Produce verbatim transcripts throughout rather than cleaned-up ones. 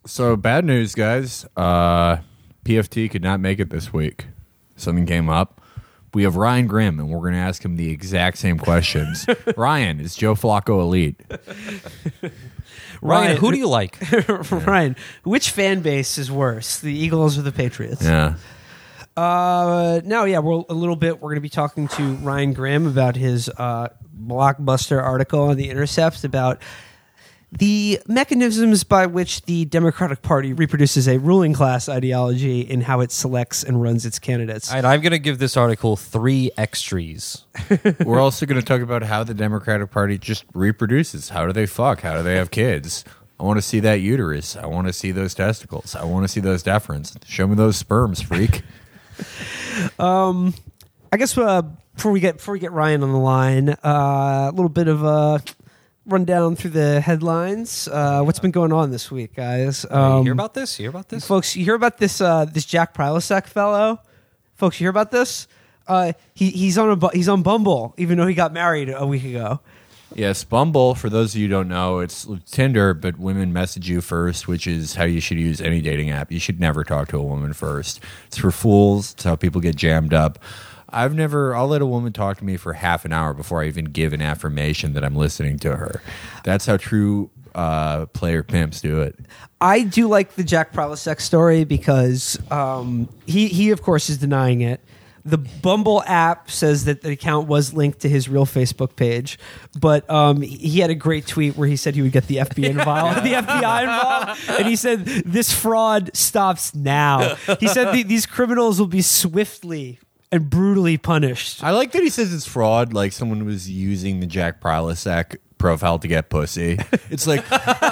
So bad news, guys. Uh, P F T could not make it this week. Something came up. We have Ryan Grimm, and we're going to ask him the exact same questions. Ryan, is Joe Flacco elite? Ryan, who do you like? Ryan, which fan base is worse, the Eagles or the Patriots? Yeah. Uh, no, yeah, we're a little bit. We're going to be talking to Ryan Grimm about his uh, blockbuster article on The Intercept about the mechanisms by which the Democratic Party reproduces a ruling class ideology in how it selects and runs its candidates. And I'm going to give this article three extras. We're also going to talk about how the Democratic Party just reproduces. How do they fuck? How do they have kids? I want to see that uterus. I want to see those testicles. I want to see those deferens. Show me those sperms, freak. um, I guess uh, before we get before we get Ryan on the line, uh, a little bit of a run down through the headlines. Uh, what's been going on this week, guys? Um, you hear about this? You hear about this? Folks, you hear about this uh, this Jack Prilosec fellow? Folks, you hear about this? Uh, he he's on a bu- he's on Bumble, even though he got married a week ago. Yes, Bumble, for those of you who don't know, it's Tinder, but women message you first, which is how you should use any dating app. You should never talk to a woman first. It's for fools. It's how people get jammed up. I've never, I'll let a woman talk to me for half an hour before I even give an affirmation that I'm listening to her. That's how true uh, player pimps do it. I do like the Jack Prilosec story because um, he, he, of course, is denying it. The Bumble app says that the account was linked to his real Facebook page, but um, he had a great tweet where he said he would get the F B I involved. the F B I involved, and he said this fraud stops now. He said the, these criminals will be swiftly and brutally punished. I like that he says it's fraud, like someone was using the Jack Prilosec profile to get pussy. It's like,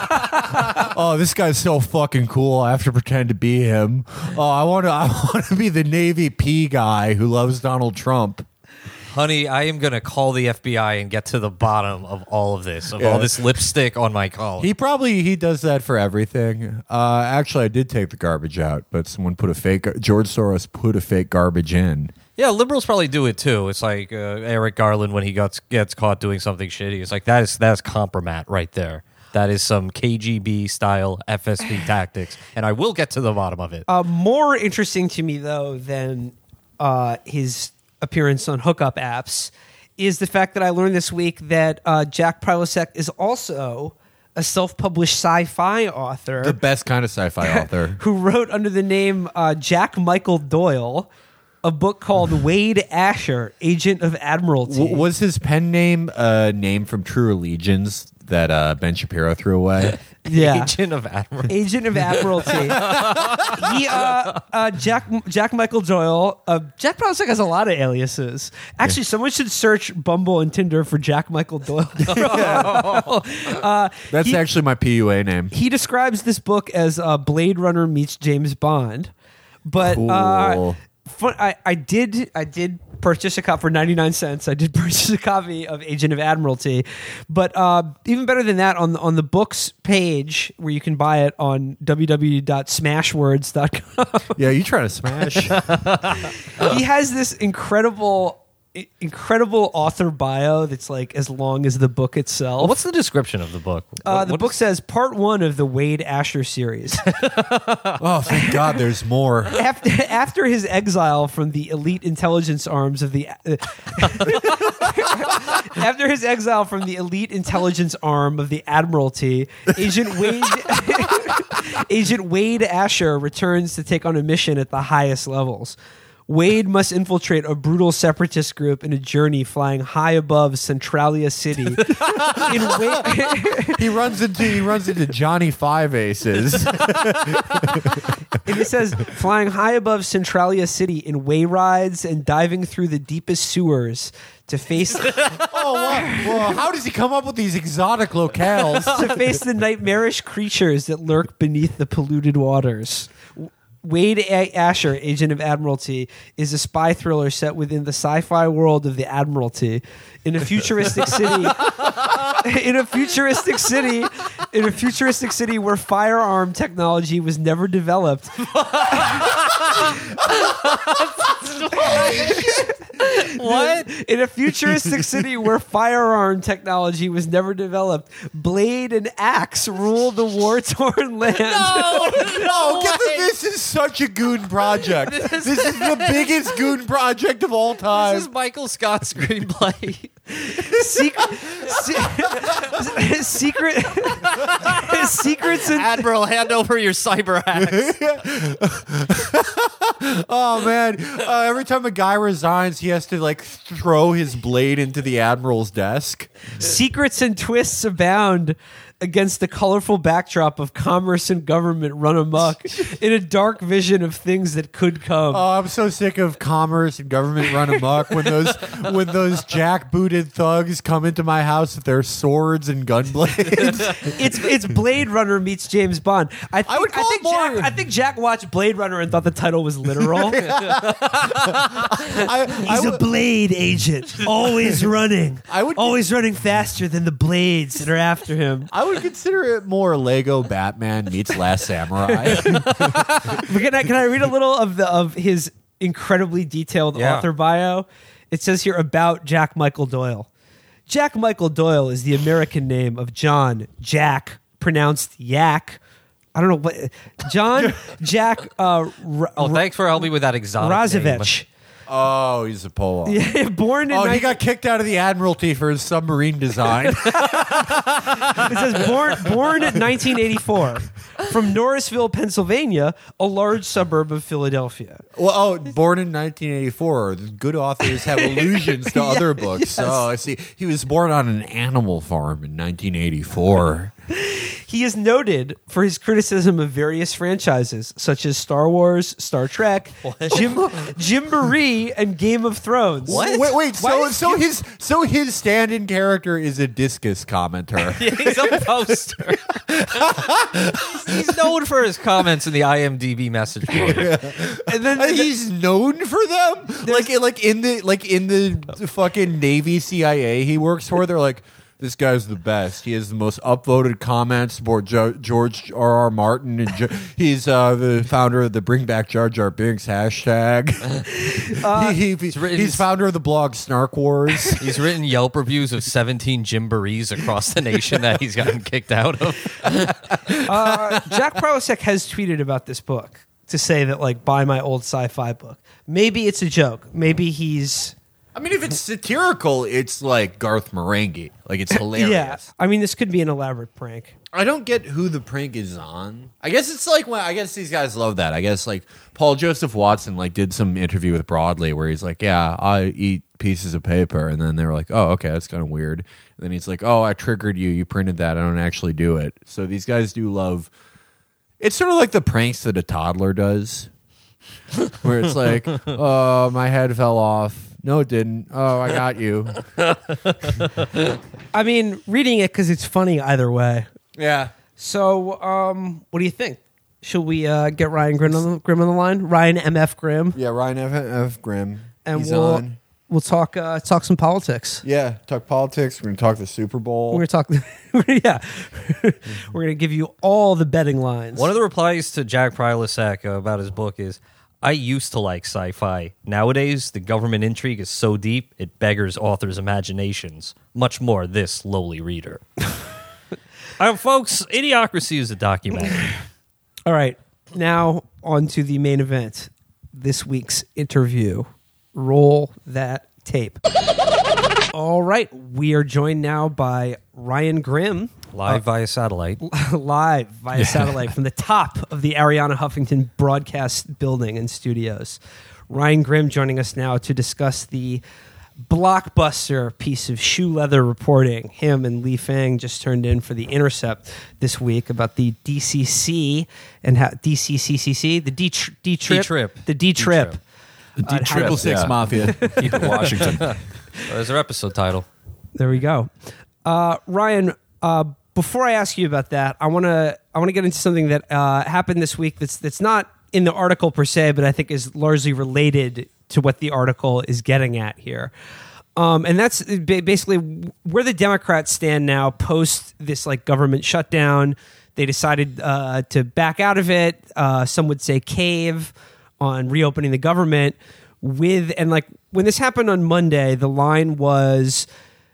oh, this guy's so fucking cool. I have to pretend to be him. Oh, I want to. I want to be the Navy P guy who loves Donald Trump. Honey, I am going to call the F B I and get to the bottom of all of this, of Yeah. all this lipstick on my collar. He probably he does that for everything. Uh, actually, I did take the garbage out, but someone put a fake. George Soros put a fake garbage in. Yeah, liberals probably do it too. It's like uh, Eric Garland when he gets gets caught doing something shitty. It's like that is that is compromat right there. That is some K G B style F S B tactics, and I will get to the bottom of it. Uh, more interesting to me though than uh, his appearance on hookup apps is the fact that I learned this week that uh, Jack Prilosec is also a self-published sci-fi author, The best kind of sci-fi author. who wrote under the name uh, Jack Michael Doyle a book called Wade Asher, Agent of Admiralty. W- was his pen name a name from True Allegiance that uh, Ben Shapiro threw away? Yeah. Agent of Admiralty. Agent of Admiralty. he, uh, uh, Jack Jack Michael Doyle. Uh, Jack Prilosec has a lot of aliases. Actually, someone should search Bumble and Tinder for Jack Michael Doyle. uh, That's he, actually my P U A name. he describes this book as uh, Blade Runner meets James Bond, but Cool. uh, fun, I, I did I did purchase a copy for ninety-nine cents. I did purchase a copy of Agent of Admiralty, but uh, even better than that, on on the books page where you can buy it on w w w dot smash words dot com, Yeah, you trying to smash? he has this incredible incredible author bio that's like as long as the book itself. Well, what's the description of the book? uh, What- the what book is- says part one of the Wade Asher series. Oh, thank God, there's more. After, after his exile from the elite intelligence arms of the uh, after his exile from the elite intelligence arm of the Admiralty, Agent Wade Agent Wade Asher returns to take on a mission at the highest levels. Wade must infiltrate a brutal separatist group in a journey flying high above Centralia City. in Wa- He runs into he runs into Johnny Five Aces. And it says, flying high above Centralia City in way rides and diving through the deepest sewers to face Oh, wow. Well, how does he come up with these exotic locales? to face the nightmarish creatures that lurk beneath the polluted waters. Wade A- Asher, Agent of Admiralty, is a spy thriller set within the sci-fi world of the Admiralty in a futuristic city. In a futuristic city in a futuristic city where firearm technology was never developed. What? In a futuristic city where firearm technology was never developed, blade and axe rule the war-torn land. No, Oh, get the, this is such a goon project. This is the biggest goon project of all time. This is Michael Scott's screenplay. Secret, se- secret, secrets and Admiral, hand over your cyber hacks. Oh man! Uh, every time a guy resigns, he has to like throw his blade into the admiral's desk. secrets and twists abound against the colorful backdrop of commerce and government run amok in a dark vision of things that could come. Oh, I'm so sick of commerce and government run amok when those when those jackbooted thugs come into my house with their swords and gun blades. It's it's Blade Runner meets James Bond. I, think, I would call think it more- Jack, I think Jack watched Blade Runner and thought the title was literal. I, I He's a would- blade agent, always running. I would- always running faster than the blades that are after him. I would consider it more Lego Batman meets Last Samurai. But Can I, can I read a little of the of his incredibly detailed Yeah. author bio? It says here about Jack Michael Doyle. Jack Michael Doyle is the American name of John Jack, pronounced Yak. I don't know what John Jack uh, R- Oh, thanks for helping me with that exotic name. Razovich. Oh, he's a Polo. Yeah, born in Oh, he ni- got kicked out of the Admiralty for his submarine design. it says born born in nineteen eighty-four from Norrisville, Pennsylvania, a large suburb of Philadelphia. Well, oh, born in nineteen eighty-four. Good authors have allusions to other books. Oh, I see. He was born on an animal farm in nineteen eighty-four. He is noted for his criticism of various franchises such as Star Wars, Star Trek, Jim, Jimboree, and Game of Thrones. Wait, wait. Why So, is so Jim- his so his stand-in character is a discus commenter. He's a poster. He's known for his comments in the I M D B message board. And then Uh, He's known for them, like like in the like in the fucking Navy C I A he works for. They're like, this guy's the best. He has the most upvoted comments for jo- George R. R. Martin, and jo- he's uh, the founder of the Bring Back Jar Jar Binks hashtag. he, he- he's, written- founder of the blog Snark Wars. He's written Yelp reviews of seventeen Jimborees across the nation that he's gotten kicked out of. uh, Jack Prilosek has tweeted about this book to say that, like, buy my old sci-fi book. Maybe it's a joke. Maybe he's... I mean, if it's satirical, it's like Garth Marenghi. Like, it's hilarious. Yeah. I mean, this could be an elaborate prank. I don't get who the prank is on. I guess it's like, well, I guess these guys love that. I guess like Paul Joseph Watson like did some interview with Broadly where he's like, yeah, I eat pieces of paper. And then they were like, oh, okay, that's kind of weird. And then he's like, oh, I triggered you. You printed that. I don't actually do it. So these guys do love. It's sort of like the pranks that a toddler does where it's like, oh, my head fell off. No, it didn't. Oh, I got you. I mean, reading it because it's funny either way. Yeah. So, um, what do you think? Should we uh, get Ryan Grimm on, the, Grimm on the line? Ryan M F Grimm, Yeah, Ryan F. F. Grimm. and He's we'll on. we'll talk uh, talk some politics. Yeah, talk politics. We're going to talk the Super Bowl. We're gonna talk. Yeah, we're gonna give you all the betting lines. One of the replies to Jack Prilosek uh, about his book is, I used to like sci-fi. Nowadays, the government intrigue is so deep, it beggars authors' imaginations. Much more this lowly reader. uh, folks, Idiocracy is a documentary. All right, now on to the main event. This week's interview. Roll that tape. All right, we are joined now by Ryan Grimm. Live via satellite. Live via satellite from the top of the Ariana Huffington broadcast building and studios. Ryan Grimm joining us now to discuss the blockbuster piece of shoe leather reporting him and Lee Fang just turned in for The Intercept this week about the D C C and how D C C C C, the D trip, D-trip. the D trip. D-trip. The Triple Six yeah. Mafia. Keep it Washington. Uh, there's our episode title. There we go. Uh, Ryan, uh, before I ask you about that, I want to I want to get into something that uh, happened this week that's that's not in the article per se, but I think is largely related to what the article is getting at here. Um, and that's ba- basically where the Democrats stand now post this like government shutdown. They decided uh, to back out of it. Uh, some would say cave on reopening the government with, and like when this happened on Monday, the line was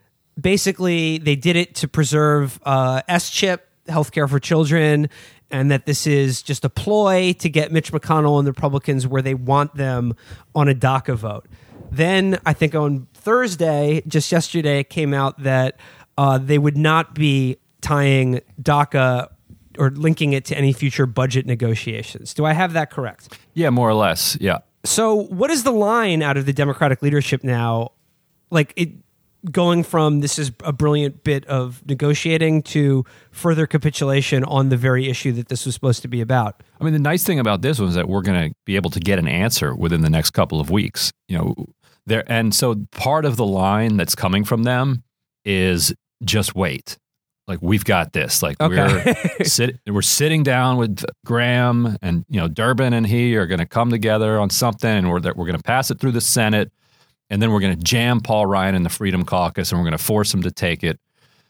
basically they did it to preserve uh, S chip, healthcare for children, and that this is just a ploy to get Mitch McConnell and the Republicans where they want them on a DACA vote. Then I think on Thursday, just yesterday, it came out that uh, they would not be tying DACA or linking it to any future budget negotiations. Do I have that correct? Yeah, more or less. Yeah. So what is the line out of the Democratic leadership now? Like it going from this is a brilliant bit of negotiating to further capitulation on the very issue that this was supposed to be about. I mean, the nice thing about this was that we're going to be able to get an answer within the next couple of weeks. You know, there, and so part of the line that's coming from them is just wait. Like, we've got this. Like, Okay. we're sit, we're sitting down with Graham, and you know, Durbin and he are going to come together on something, and we're we're going to pass it through the Senate, and then we're going to jam Paul Ryan in the Freedom Caucus, and we're going to force him to take it.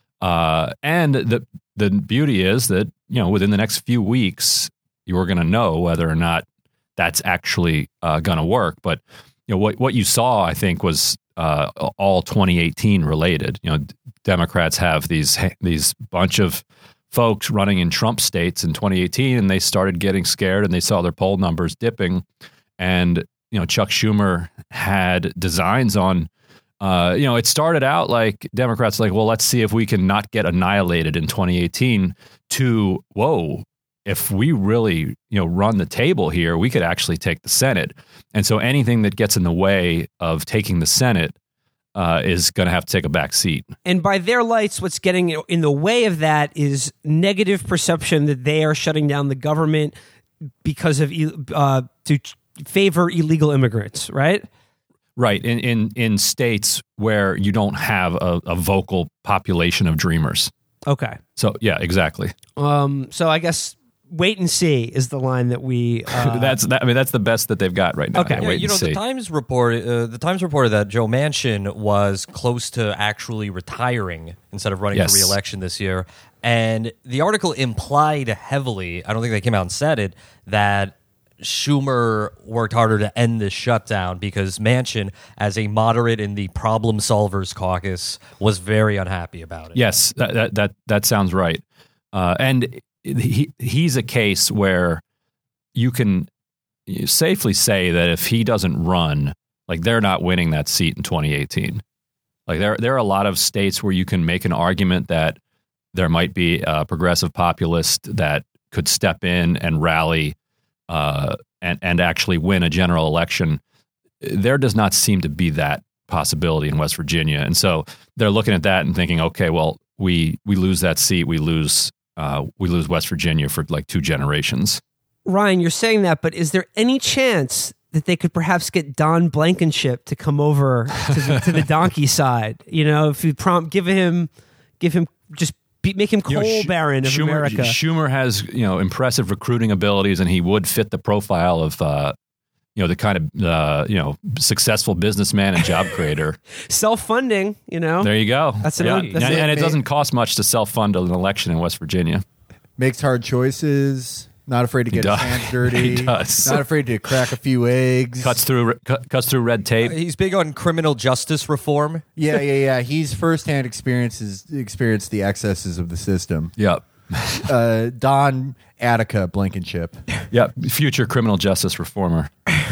Uh, and the the beauty is that, you know, within the next few weeks, you're going to know whether or not that's actually uh, going to work. But you know, what what you saw, I think, was uh, all twenty eighteen related. You know, d- Democrats have these these bunch of folks running in Trump states in twenty eighteen, and they started getting scared, and they saw their poll numbers dipping. And you know, Chuck Schumer had designs on. Uh, you know, it started out like Democrats like, well, let's see if we can not get annihilated in twenty eighteen. To whoa. If we really, you know, run the table here, we could actually take the Senate. And so anything that gets in the way of taking the Senate uh, is going to have to take a back seat. And by their lights, what's getting in the way of that is negative perception that they are shutting down the government because of uh, to favor illegal immigrants, right? Right. In in, in states where you don't have a, a vocal population of dreamers. Okay. So, yeah, exactly. Um, so I guess wait and see is the line that we. Uh, that's that, I mean, that's the best that they've got right now. Okay. Yeah, Yeah, wait you and know, see. the Times report, uh, the Times reported that Joe Manchin was close to actually retiring instead of running Yes. for re-election this year. And the article implied heavily, I don't think they came out and said it, that Schumer worked harder to end this shutdown because Manchin, as a moderate in the Problem Solvers Caucus, was very unhappy about it. Yes, that that that, that sounds right. Uh, and he he's a case where you can safely say that if he doesn't run, like, they're not winning that seat in twenty eighteen. Like, there there are a lot of states where you can make an argument that there might be a progressive populist that could step in and rally uh, and and actually win a general election. There does not seem to be that possibility in West Virginia, and so they're looking at that and thinking, okay, well, we we lose that seat, we lose uh, we lose West Virginia for like two generations. Ryan, you're saying that, but is there any chance that they could perhaps get Don Blankenship to come over to the, to the donkey side? You know, if you prompt, give him, give him, just be, make him coal You know, Sch- baron of Schumer, America. Schumer has, you know, impressive recruiting abilities, and he would fit the profile of, uh, you know, the kind of, uh, you know, successful businessman and job creator. Self-funding, you know. There you go. That's yeah. another- that's and, it, and it mate. doesn't cost much to self-fund an election in West Virginia. Makes hard choices. Not afraid to He get does. his hands dirty. He does. Not afraid to crack a few eggs. Cuts through cut, cuts through red tape. He's big on criminal justice reform. Yeah, yeah, yeah. He's firsthand experiences experienced the excesses of the system. Yep. Uh, Don Attica Blankenship. Yep. Future criminal justice reformer.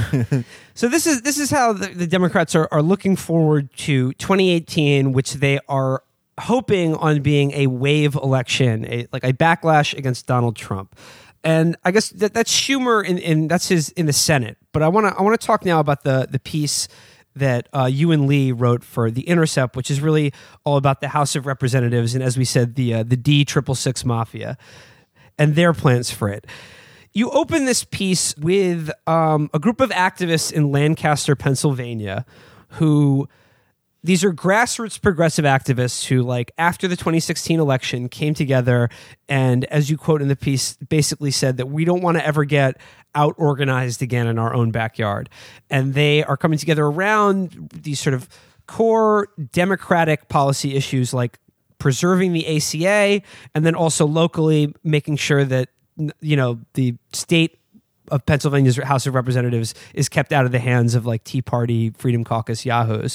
So this is this is how the, the Democrats are, are looking forward to twenty eighteen, which they are hoping on being a wave election, a, like a backlash against Donald Trump. And I guess that, that's Schumer, in, in that's his in the Senate. But I want to I want to talk now about the the piece that uh, you and Lee wrote for The Intercept, which is really all about the House of Representatives and, as we said, the uh, the D triple six mafia and their plans for it. You open this piece with um, a group of activists in Lancaster, Pennsylvania, who these are grassroots progressive activists who, like, after the twenty sixteen election, came together and, as you quote in the piece, basically said that we don't want to ever get out organized again in our own backyard. And they are coming together around these sort of core Democratic policy issues like preserving the A C A, and then also locally making sure that, you know, the state of Pennsylvania's House of Representatives is kept out of the hands of like Tea Party, Freedom Caucus yahoos.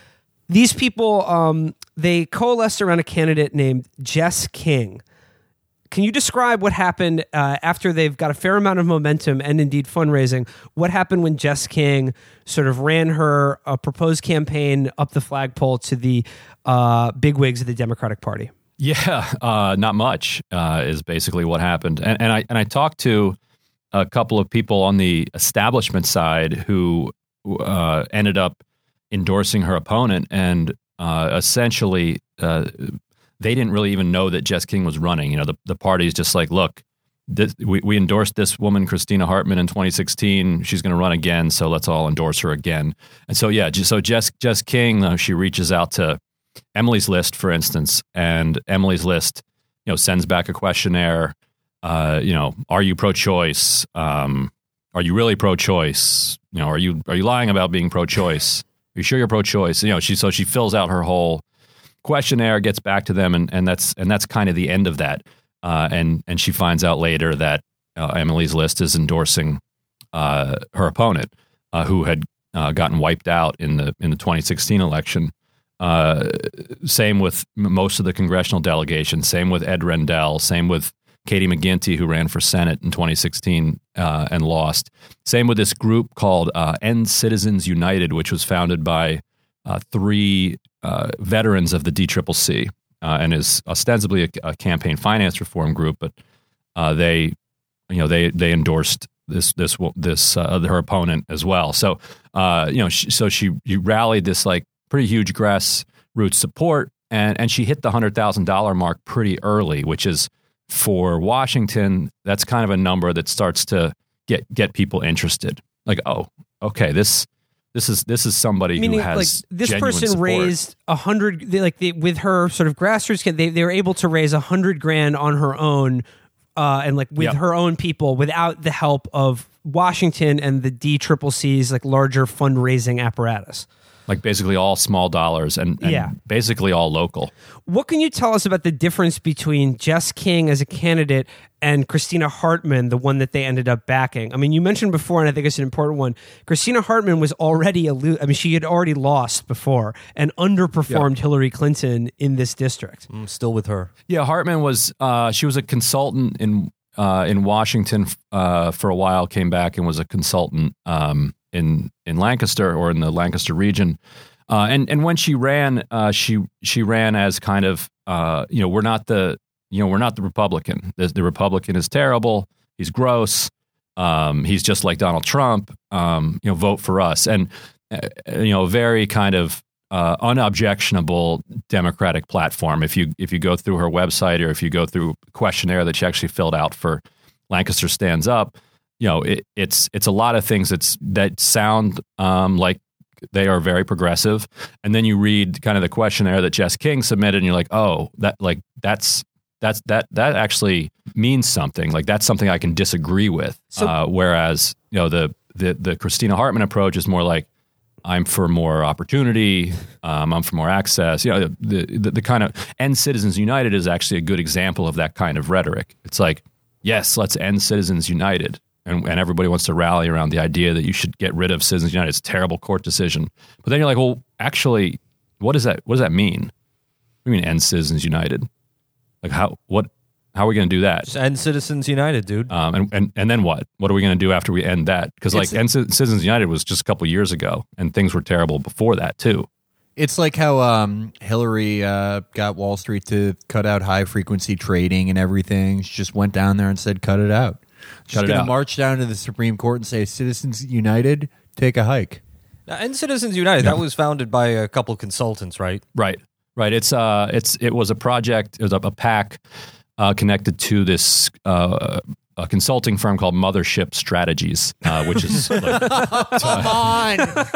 These people, um, they coalesced around a candidate named Jess King. Can you describe what happened uh, after they've got a fair amount of momentum and indeed fundraising? What happened when Jess King sort of ran her uh, proposed campaign up the flagpole to the uh, bigwigs of the Democratic Party? Yeah, uh, not much uh, is basically what happened. And, and I and I talked to a couple of people on the establishment side who uh, ended up endorsing her opponent, and uh, essentially uh, they didn't really even know that Jess King was running. You know, the, the party's just like, look, this, we, we endorsed this woman, Christina Hartman, in twenty sixteen. She's going to run again, so let's all endorse her again. And so, yeah, so Jess, Jess King, uh, she reaches out to Emily's List, for instance, and Emily's List, you know, sends back a questionnaire. Uh, you know, are you pro-choice? Um, are you really pro-choice? You know, are you are you lying about being pro-choice? Are you sure you're pro-choice? You know, she so she fills out her whole questionnaire, gets back to them, and, and that's and that's kind of the end of that. Uh, and and she finds out later that uh, Emily's List is endorsing uh, her opponent, uh, who had uh, gotten wiped out in the in the twenty sixteen election. Uh, same with most of the congressional delegation. Same with Ed Rendell. Same with Katie McGinty, who ran for Senate in twenty sixteen uh, and lost. Same with this group called uh, End Citizens United, which was founded by uh, three uh, veterans of the D C C C uh, and is ostensibly a, a campaign finance reform group. But uh, they, you know, they they endorsed this this this uh, her opponent as well. So uh, you know, she, so she you rallied this like pretty huge grassroots support, and and she hit the hundred thousand dollar mark pretty early, which is, for Washington, that's kind of a number that starts to get get people interested. Like, oh, okay, this this is this is somebody Meaning, who has like, this genuine person support. raised a hundred, like they, with her sort of grassroots, they they were able to raise a hundred grand on her own, uh, and like with Yep. her own people, without the help of Washington and the D C C C's like larger fundraising apparatus. Like basically all small dollars and, and Yeah. basically all local. What can you tell us about the difference between Jess King as a candidate and Christina Hartman, the one that they ended up backing? I mean, you mentioned before, and I think it's an important one, Christina Hartman was already a lo- I mean, she had already lost before and underperformed Hillary Clinton in this district. I'm still with her. Yeah, Hartman was uh, she was a consultant in uh, in Washington uh, for a while. Came back and was a consultant um, in in Lancaster or in the Lancaster region. Uh, and and when she ran, uh, she she ran as kind of uh, you know we're not the you know we're not the Republican. The, the Republican is terrible. He's gross. Um, he's just like Donald Trump. Um, you know, vote for us. And uh, you know, very kind of uh, unobjectionable Democratic platform. If you if you go through her website or if you go through a questionnaire that she actually filled out for Lancaster Stands Up, you know, it, it's it's a lot of things that's that sound um, like they are very progressive, and then you read kind of the questionnaire that Jess King submitted, and you're like, oh, that like that's that's that that actually means something. Like that's something I can disagree with. So- uh, whereas you know the the the Christina Hartman approach is more like I'm for more opportunity, um, I'm for more access. You know, the, the the kind of End Citizens United is actually a good example of that kind of rhetoric. It's like, yes, let's end Citizens United. And, and everybody wants to rally around the idea that you should get rid of Citizens United. It's a terrible court decision. But then you're like, well, actually, what does that what does that mean? What do you mean end Citizens United? Like how what how are we going to do that? Just end Citizens United, dude. Um, and, and and then what? What are we going to do after we end that? Because like It's- end Ci- Citizens United was just a couple years ago, and things were terrible before that too. It's like how um, Hillary uh, got Wall Street to cut out high frequency trading and everything. She just went down there and said, "Cut it out." She's Cut it going to out. march down to the Supreme Court and say, "Citizens United, take a hike." Now, End Citizens United, that was founded by a couple consultants, right? Right, right. It's uh, it's it was a project. It was a, a PAC uh, connected to this uh, a consulting firm called Mothership Strategies, uh, which is like, Come on.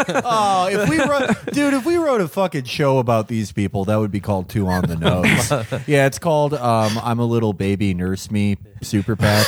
Oh, if we wrote, dude, if we wrote a fucking show about these people, that would be called Two on the Nose. Yeah, it's called um, I'm a Little Baby, Nurse Me, Super PAC.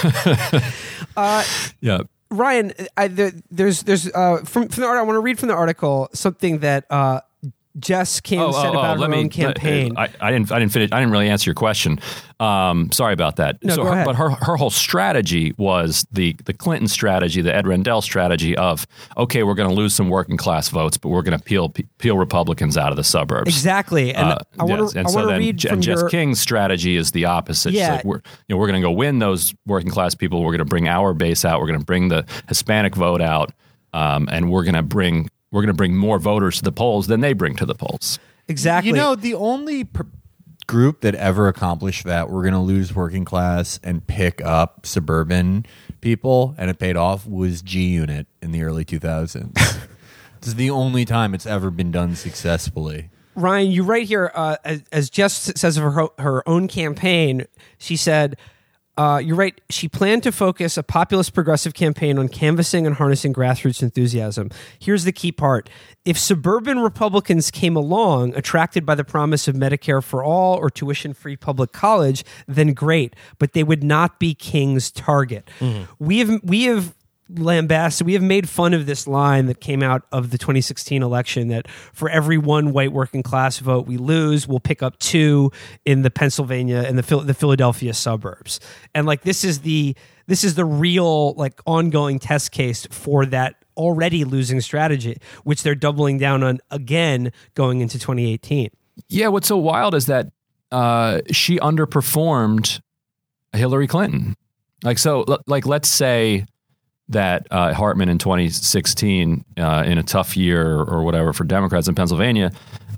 yeah. Ryan, I, there, there's there's uh, from from the art. I want to read from the article something that uh, Jess Kim said about her let me, own campaign. I, I didn't. I didn't finish. I didn't really answer your question. Um, sorry about that. No, so, go her, ahead. but her her whole strategy was the the Clinton strategy, the Ed Rendell strategy of okay, we're going to lose some working class votes, but we're going to peel peel Republicans out of the suburbs. Exactly, and Uh, I want yes. to. And I so want to then read Je- from Jess your. King's strategy is the opposite. She's Yeah. like, we're you know we're going to go win those working class people. We're going to bring our base out. We're going to bring the Hispanic vote out, um, and we're going to bring we're going to bring more voters to the polls than they bring to the polls. Exactly. You know, the only pr- group that ever accomplished that, we're going to lose working class and pick up suburban people, and it paid off, was G Unit in the early two thousands. This is the only time it's ever been done successfully. Ryan, you write here, uh, as, as Jess says of her, her own campaign, she said, uh, you're right, she planned to focus a populist progressive campaign on canvassing and harnessing grassroots enthusiasm. Here's the key part. If suburban Republicans came along, attracted by the promise of Medicare for all or tuition-free public college, then great, but they would not be King's target. Mm-hmm. We have we have lambasted, we have made fun of this line that came out of the twenty sixteen election that for every one white working class vote we lose, we'll pick up two in the Pennsylvania and the the Philadelphia suburbs. And like this is the this is the real like ongoing test case for that already losing strategy, which they're doubling down on again going into twenty eighteen. Yeah, what's so wild is that uh, she underperformed Hillary Clinton. Like so, l- like let's say that uh, Hartman in twenty sixteen, uh, in a tough year or whatever for Democrats in Pennsylvania,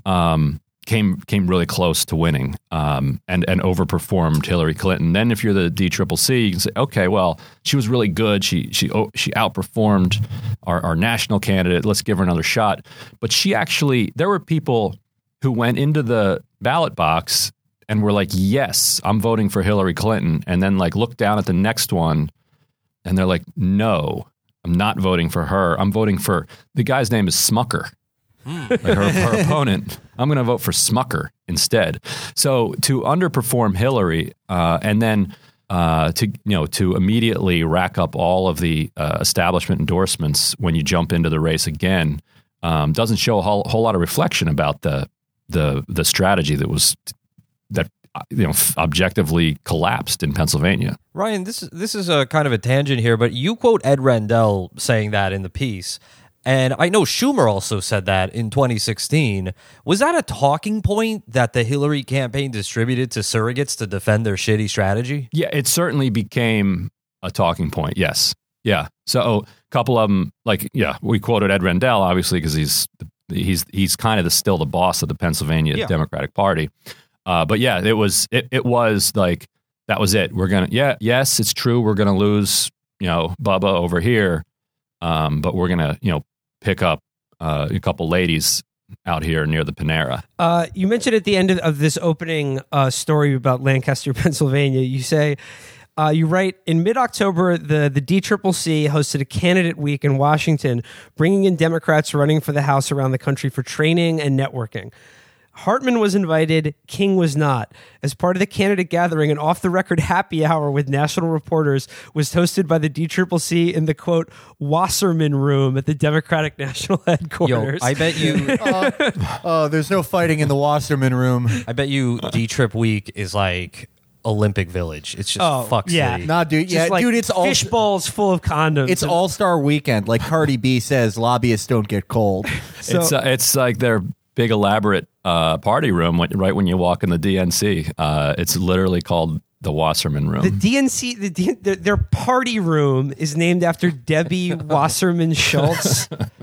um, came came really close to winning um, and and overperformed Hillary Clinton. Then, if you're the D C C C, you can say, okay, well, she was really good. She she oh, she outperformed our, our national candidate. Let's give her another shot. But she actually, there were people who went into the ballot box and were like, yes, I'm voting for Hillary Clinton, and then like looked down at the next one. And they're like, no, I'm not voting for her. I'm voting for the guy's name is Smucker. Mm. Like her, her opponent. I'm going to vote for Smucker instead. So to underperform Hillary uh, and then uh, to you know to immediately rack up all of the uh, establishment endorsements when you jump into the race again um, doesn't show a whole, whole lot of reflection about the the the strategy that was that. you know, objectively collapsed in Pennsylvania. Ryan, this is this is a kind of a tangent here, but you quote Ed Rendell saying that in the piece, and I know Schumer also said that in twenty sixteen. Was that a talking point that the Hillary campaign distributed to surrogates to defend their shitty strategy? Yeah, it certainly became a talking point. Yes, yeah. So a couple of them, like, yeah, we quoted Ed Rendell obviously because he's he's he's kind of the, still the boss of the Pennsylvania Yeah. Democratic Party. Uh, but yeah, it was it, it was like that was it. We're gonna yeah yes, it's true. We're gonna lose you know Bubba over here, um, but we're gonna you know pick up uh, a couple ladies out here near the Panera. Uh, you mentioned at the end of, of this opening uh, story about Lancaster, Pennsylvania, you say, uh, you write, in mid-October, the, the D C C C hosted a candidate week in Washington, bringing in Democrats running for the House around the country for training and networking. Hartman was invited, King was not. As part of the candidate gathering, an off-the-record happy hour with national reporters was hosted by the D C C C in the, quote, Wasserman Room at the Democratic National Yo, Headquarters. I bet you, uh, uh, there's no fighting in the Wasserman Room. I bet you, D-Trip Week is like Olympic Village. It's just Oh, fuck yeah. city. Nah, dude. Just Yeah, like dude. It's all fish bowls full of condoms. it's All Star Weekend. Like Cardi B says, lobbyists don't get cold. So- it's uh, it's like their big elaborate uh, party room when, right when you walk in the D N C. Uh, it's literally called the Wasserman Room. The D N C, the, D- their, their party room is named after Debbie Wasserman Schultz.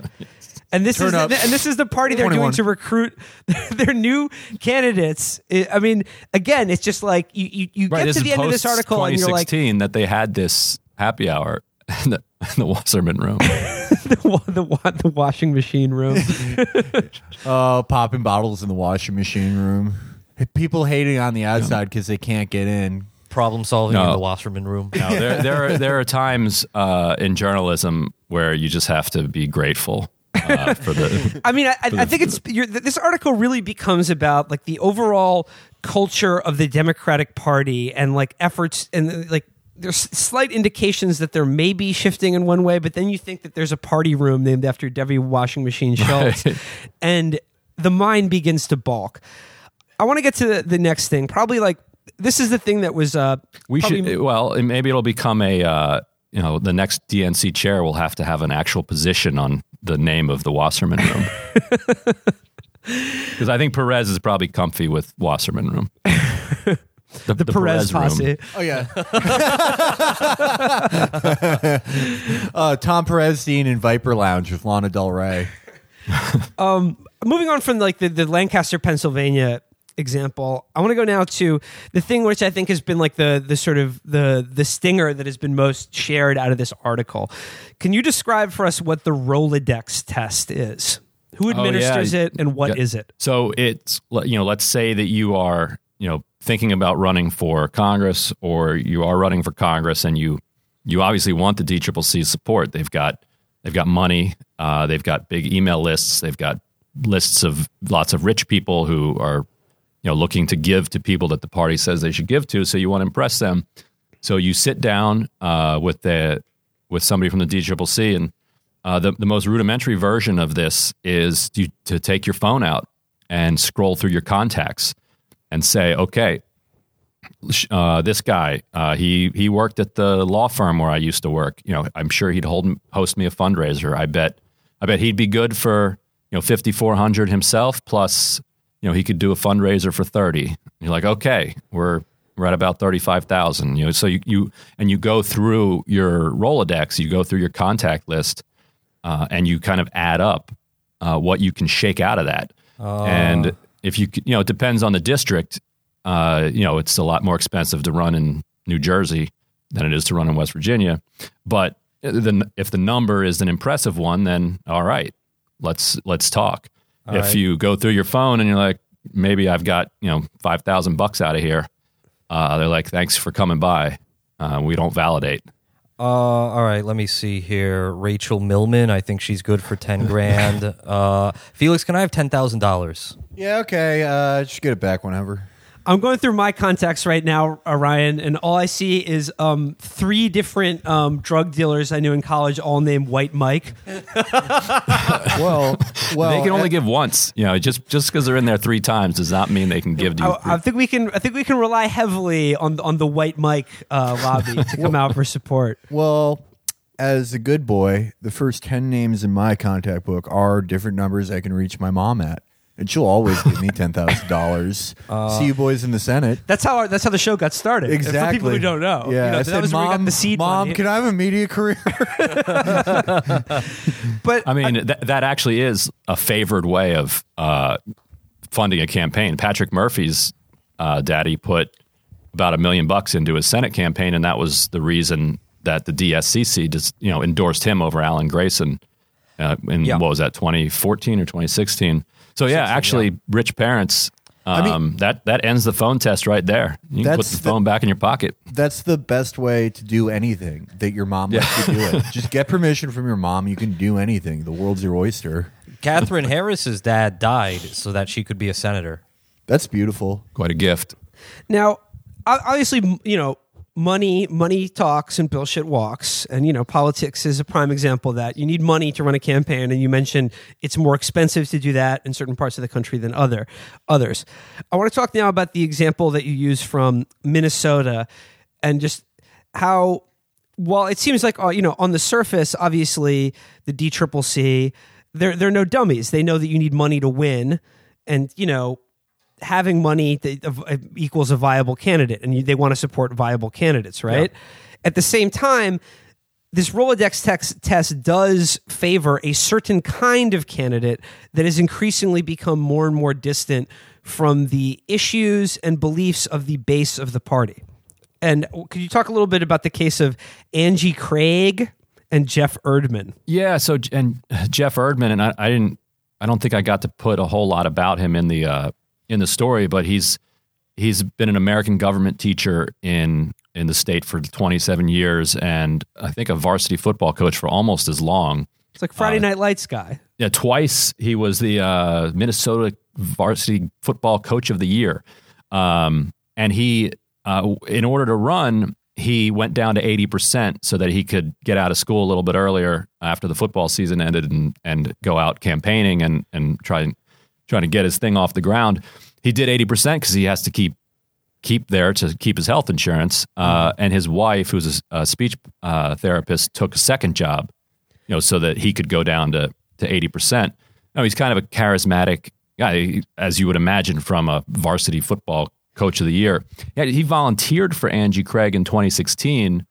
And this Turn is up. the, and this is the party they're twenty-one. doing to recruit their new candidates. I I mean, again, it's just like you you, you right, get this to is the end of this post article and you're like, twenty sixteen that they had this happy hour in the, in the Wasserman Room. the, wa- the wa- the washing machine room. Oh, popping bottles in the washing machine room. People hating on the outside because they can't get in. Problem solving No. in the Wasserman Room. No, there, there, are, there are times uh, in journalism where you just have to be grateful uh, for the. I mean, I, I I think it's you're, this article really becomes about like the overall culture of the Democratic Party and like efforts and like there's slight indications that they're maybe shifting in one way, but then you think that there's a party room named after Debbie Washing Machine Schultz, Right. and the mind begins to balk. I want to get to the, the next thing. Probably like this is the thing that was. Uh, We probably, should, well, maybe it'll become a, uh, you know, the next D N C chair will have to have an actual position on the name of the Wasserman Room. Because I think Perez is probably comfy with Wasserman Room. The, the, Perez, posse. room. Oh yeah. uh, Tom Perez scene in Viper Lounge with Lana Del Rey. Moving on from like the, the Lancaster, Pennsylvania example, I want to go now to the thing which I think has been like the the sort of the the stinger that has been most shared out of this article. Can you describe for us what the Rolodex test is? Who administers Oh, yeah. it and what Yeah. is it? So it's, you know, let's say that you are, you know, thinking about running for Congress, or you are running for Congress, and you you obviously want the D C C C's support. They've got they've got money, uh, they've got big email lists, they've got lists of lots of rich people who are, you know, looking to give to people that the party says they should give to. So you want to impress them. So you sit down uh, with the with somebody from the D C C C, and uh, the the most rudimentary version of this is to, to take your phone out and scroll through your contacts and say, okay, uh, this guy, uh, he he worked at the law firm where I used to work. You know, I'm sure he'd hold host me a fundraiser. I bet I bet he'd be good for, you know, fifty-four hundred himself, plus, you know, he could do a fundraiser for thirty. You're like, okay, we're we're at about thirty-five thousand. You know, so you, you and you go through your Rolodex, you go through your contact list, uh, and you kind of add up uh, what you can shake out of that. And if you, you know, it depends on the district. Uh, you know, it's a lot more expensive to run in New Jersey than it is to run in West Virginia. But the, if the number is an impressive one, then all right, let's let's talk. All if right. you go through your phone and you're like, maybe I've got, you know, five thousand bucks out of here, uh, they're like, thanks for coming by. Uh, we don't validate. Uh, all right, let me see here. Rachel Millman, I think she's good for ten grand. Uh, Felix, can I have ten thousand dollars? Yeah, okay. Uh, just get it back whenever. I'm going through my contacts right now, uh, Ryan, and all I see is um, three different um, drug dealers I knew in college, all named White Mike. Well, well, They can only uh, give once. You know, just just because they're in there three times does not mean they can give to you. I, I think we can. I think we can rely heavily on on the White Mike uh, lobby to come out for support. Well, as a good boy, the first ten names in my contact book are different numbers I can reach my mom at. And she'll always give me ten thousand dollars. See you boys in the Senate. That's how our, that's how the show got started. And Exactly. for people who don't know, Yeah, you know, I that said, was where we got Mom, the seed Mom, money. can I have a media career? But I mean, th- that actually is a favored way of uh, funding a campaign. Patrick Murphy's uh, daddy put about a million bucks into his Senate campaign, and that was the reason that the D S C C just, you know, endorsed him over Alan Grayson uh, in, Yeah. what was that, twenty fourteen or twenty sixteen? So, yeah, actually, rich parents, um, mean- that, that ends the phone test right there. You can put That's the the- phone back in your pocket. That's the best way to do anything that your mom lets you do it. Just get permission from your mom. You can do anything. The world's your oyster. Catherine Harris's dad died so that she could be a senator. That's beautiful. Quite a gift. now, o- obviously, you know, money money talks and bullshit walks, and you know, politics is a prime example of that. You need money to run a campaign, and you mentioned it's more expensive to do that in certain parts of the country than other others. I want to talk now about the example that you use from Minnesota, and just how, while it seems like, uh, you know, on the surface, obviously the D C C C, they're they're no dummies. They know that you need money to win, and you know, having money that uh, equals a viable candidate, and you, they want to support viable candidates, right? At the same time, this Rolodex text test does favor a certain kind of candidate that has increasingly become more and more distant from the issues and beliefs of the base of the party. And could you talk a little bit about the case of Angie Craig and Jeff Erdman? Yeah. So, and Jeff Erdman, and I, I didn't, I don't think I got to put a whole lot about him in the, uh, in the story, but he's, he's been an American government teacher in, in the state for twenty-seven years. And I think a varsity football coach for almost as long. It's like Friday Night Lights guy. Yeah. Twice he was the, uh, Minnesota varsity football coach of the year. Um, and he, uh, in order to run, he went down to eighty percent so that he could get out of school a little bit earlier after the football season ended and, and go out campaigning and, and try and trying to get his thing off the ground. He did eighty percent because he has to keep keep there to keep his health insurance. Uh, and his wife, who's a, a speech uh, therapist, took a second job, you know, so that he could go down to to eighty percent. No, he's kind of a charismatic guy, as you would imagine from a varsity football coach of the year. Yeah, he volunteered for Angie Craig in twenty sixteen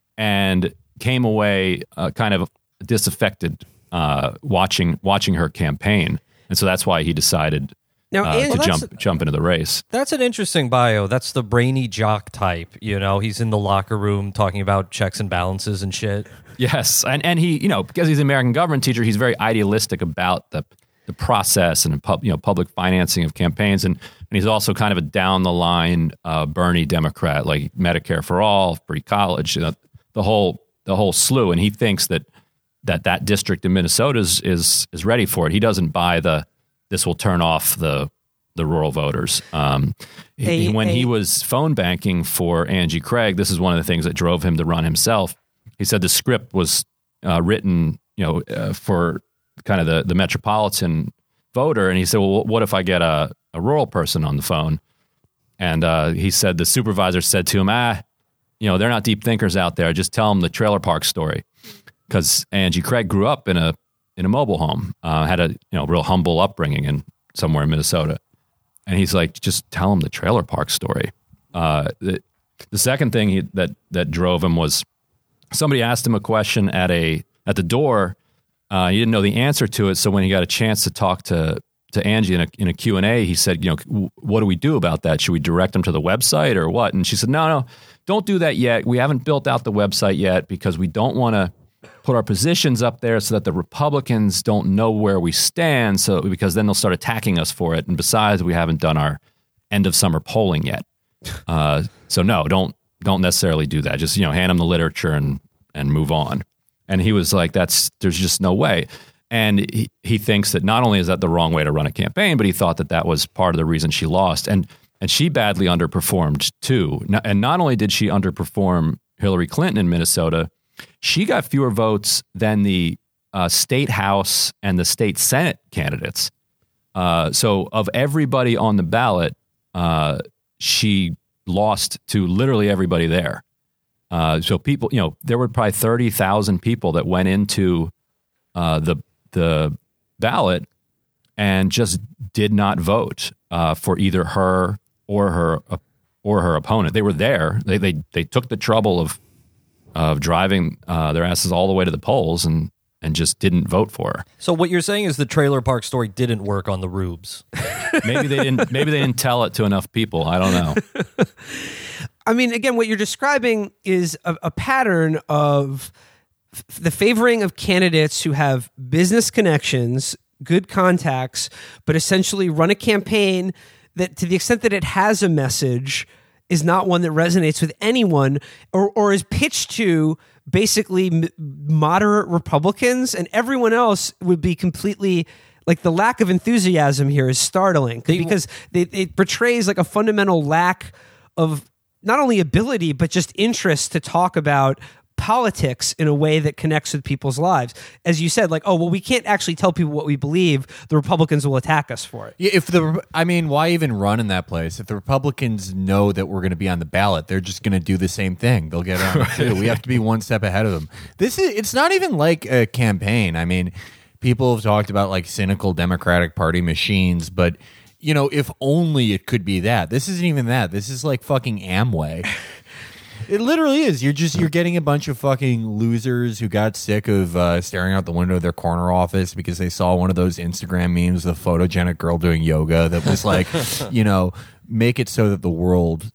and came away uh, kind of disaffected uh, watching watching her campaign, and so that's why he decided Now, uh, Angie- to Well, jump that's- jump into the race. That's an interesting bio. That's the brainy jock type. You know, he's in the locker room talking about checks and balances and shit. Yes, and and he, you know, because he's an American government teacher, he's very idealistic about the the process and pub, you know, public financing of campaigns, and and he's also kind of a down the line uh, Bernie Democrat, like Medicare for all, free college, you know, the whole the whole slew. And he thinks that that that district in Minnesota is is is ready for it. He doesn't buy the this will turn off the the rural voters. Um, he, A- when a- he was phone banking for Angie Craig, this is one of the things that drove him to run himself. He said the script was uh, written, you know, uh, for kind of the, the metropolitan voter. And he said, well, what if I get a, a rural person on the phone? And uh, he said the supervisor said to him, ah, you know, they're not deep thinkers out there. Just tell them the trailer park story. Because Angie Craig grew up in a in a mobile home, uh, had a you know real humble upbringing in somewhere in Minnesota. And he's like, just tell them the trailer park story. Uh, the, the second thing he, that that drove him was somebody asked him a question at a at the door. Uh, he didn't know the answer to it, so when he got a chance to talk to to Angie in a in a Q and A, he said, "You know, what do we do about that? Should we direct them to the website or what?" And she said, "No, no, don't do that yet. We haven't built out the website yet because we don't want to put our positions up there so that the Republicans don't know where we stand. So because then they'll start attacking us for it. And besides, we haven't done our end of summer polling yet. Uh, so no, don't don't necessarily do that. Just you know, hand them the literature and and move on." And he was like, that's, there's just no way. And he, he thinks that not only is that the wrong way to run a campaign, but he thought that that was part of the reason she lost. And and she badly underperformed too. And not only did she underperform Hillary Clinton in Minnesota, she got fewer votes than the uh, state house and the state Senate candidates. Uh, so of everybody on the ballot, uh, she lost to literally everybody there. Uh, so people, you know, there were probably thirty thousand people that went into uh, the the ballot and just did not vote uh, for either her or her uh, or her opponent. They were there. They they they took the trouble of of driving uh, their asses all the way to the polls and and just didn't vote for her. So what you're saying is the trailer park story didn't work on the Rubes. Maybe they didn't. Maybe they didn't tell it to enough people. I don't know. I mean, again, what you're describing is a, a pattern of f- the favoring of candidates who have business connections, good contacts, but essentially run a campaign that, to the extent that it has a message, is not one that resonates with anyone, or, or is pitched to basically m- moderate Republicans, and everyone else would be completely... Like, the lack of enthusiasm here is startling because they, it portrays like a fundamental lack of not only ability, but just interest to talk about politics in a way that connects with people's lives. As you said, like, oh, well, we can't actually tell people what we believe. The Republicans will attack us for it. Yeah, if the, I mean, why even run in that place? If the Republicans know that we're going to be on the ballot, they're just going to do the same thing. They'll get on it too. We have to be one step ahead of them. This is, it's not even like a campaign. I mean, people have talked about like cynical Democratic Party machines, but you know, if only it could be that. This isn't even that. This is like fucking Amway. It literally is. You're just you're getting a bunch of fucking losers who got sick of uh, staring out the window of their corner office because they saw one of those Instagram memes, of the photogenic girl doing yoga, that was like, you know, make it so that the world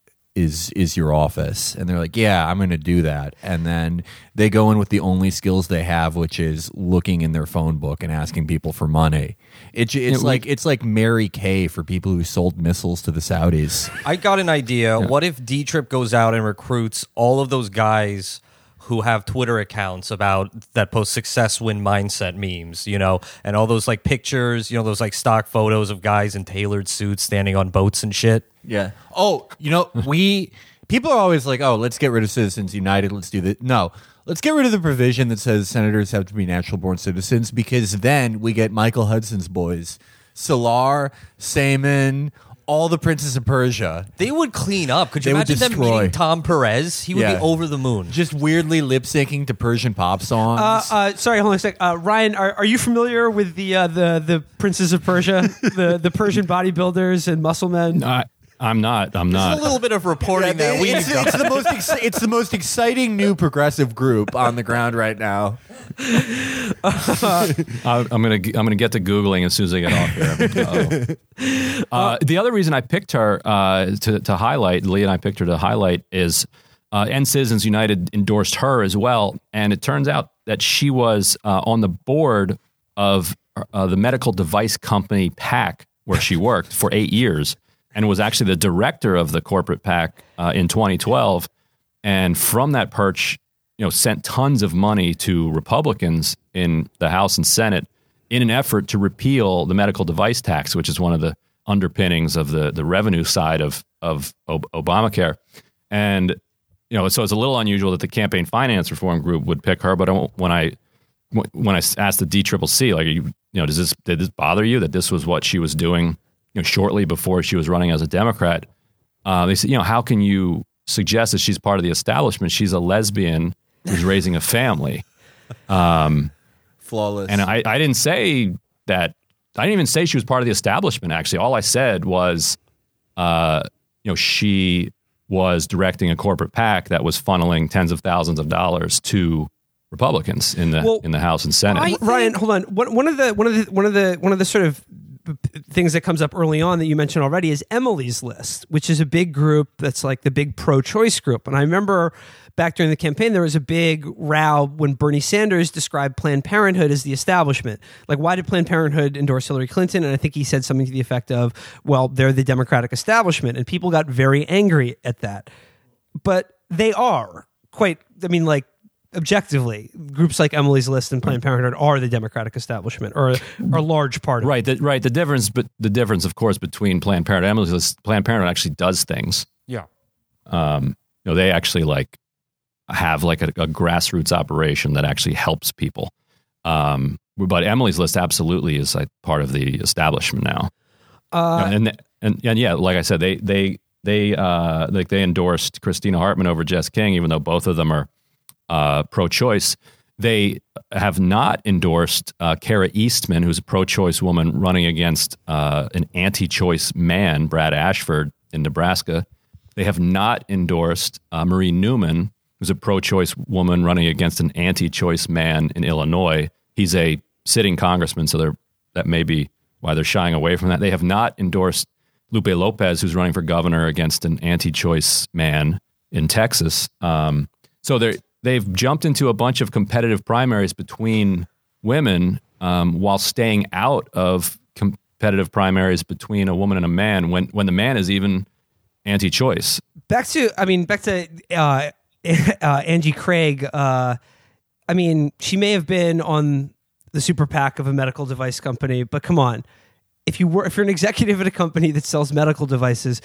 is is your office. And they're like, yeah, I'm going to do that. And then they go in with the only skills they have, which is looking in their phone book and asking people for money. It, it's like it's like Mary Kay for people who sold missiles to the Saudis. I got an idea. What if D-Trip goes out and recruits all of those guys who have Twitter accounts about that post success win mindset memes, you know, and all those like pictures, you know, those like stock photos of guys in tailored suits standing on boats and shit. Yeah. Oh, you know, we people are always like, oh, let's get rid of Citizens United. Let's do that. No, let's get rid of the provision that says senators have to be natural born citizens, because then we get Michael Hudson's boys Salar, Saman, all the princes of Persia. They would clean up. Could you They would imagine them destroy. meeting Tom Perez? He would Yeah. be over the moon. Just weirdly lip syncing to Persian pop songs. Uh, uh, sorry, hold on a sec. Uh, Ryan, are, are you familiar with the uh, the the princes of Persia, the the Persian bodybuilders and muscle men? I, I'm not. I'm There's not. a little bit of reporting that we've it's, done. it's the most exci- it's the most exciting new progressive group on the ground right now. I, I'm gonna I'm gonna get to googling as soon as I get off here. Uh-oh. Uh, the other reason I picked her uh, to to highlight, Lee and I picked her to highlight, is uh, End Citizens United endorsed her as well, and it turns out that she was uh, on the board of uh, the medical device company PAC, where she worked for eight years, and was actually the director of the corporate PAC uh, in twenty twelve, and from that perch, you know, sent tons of money to Republicans in the House and Senate in an effort to repeal the medical device tax, which is one of the underpinnings of the the revenue side of of Ob- Obamacare. And you know, so it's a little unusual that the Campaign Finance Reform Group would pick her. But when I when I asked the D C C C, like, you, you know, does this did this bother you that this was what she was doing, you know, shortly before she was running as a Democrat? Uh, they said, you know, how can you suggest that she's part of the establishment? She's a lesbian who's raising a family. Um, Flawless. and I, I didn't say that. I didn't even say she was part of the establishment, actually. All I said was, uh, you know, she was directing a corporate PAC that was funneling tens of thousands of dollars to Republicans in the Well, in the House and Senate. I- Ryan, hold on. One, one of the one of the one of the one of the sort of things that comes up early on that you mentioned already is Emily's List, which is a big group that's like the big pro-choice group. And I remember back during the campaign, there was a big row when Bernie Sanders described Planned Parenthood as the establishment. Like, why did Planned Parenthood endorse Hillary Clinton? And I think he said something to the effect of, well, they're the Democratic establishment. And people got very angry at that. But they are quite, I mean, like, objectively, groups like Emily's List and Planned Parenthood are the Democratic establishment, or are a large part of it. Right, the, right. The difference, but the difference, of course, between Planned Parenthood and Emily's List, Planned Parenthood actually does things. Yeah. Um, you know, they actually like have like a, a grassroots operation that actually helps people. Um, but Emily's List absolutely is like part of the establishment now. Uh, and, and and yeah, like I said, they they they uh, like they endorsed Christina Hartman over Jess King, even though both of them are uh, pro-choice. They have not endorsed uh, Kara Eastman, who's a pro-choice woman running against uh, an anti-choice man, Brad Ashford, in Nebraska. They have not endorsed uh, Marie Newman, who's a pro-choice woman running against an anti-choice man in Illinois. He's a sitting congressman, so they're, that may be why they're shying away from that. They have not endorsed Lupe Lopez, who's running for governor against an anti-choice man in Texas. Um, so they're They've jumped into a bunch of competitive primaries between women um, while staying out of competitive primaries between a woman and a man when, when the man is even anti-choice. back to, I mean, back to uh, uh, Angie Craig. Uh, I mean, she may have been on the super PAC of a medical device company, but come on, if you were, if you're an executive at a company that sells medical devices,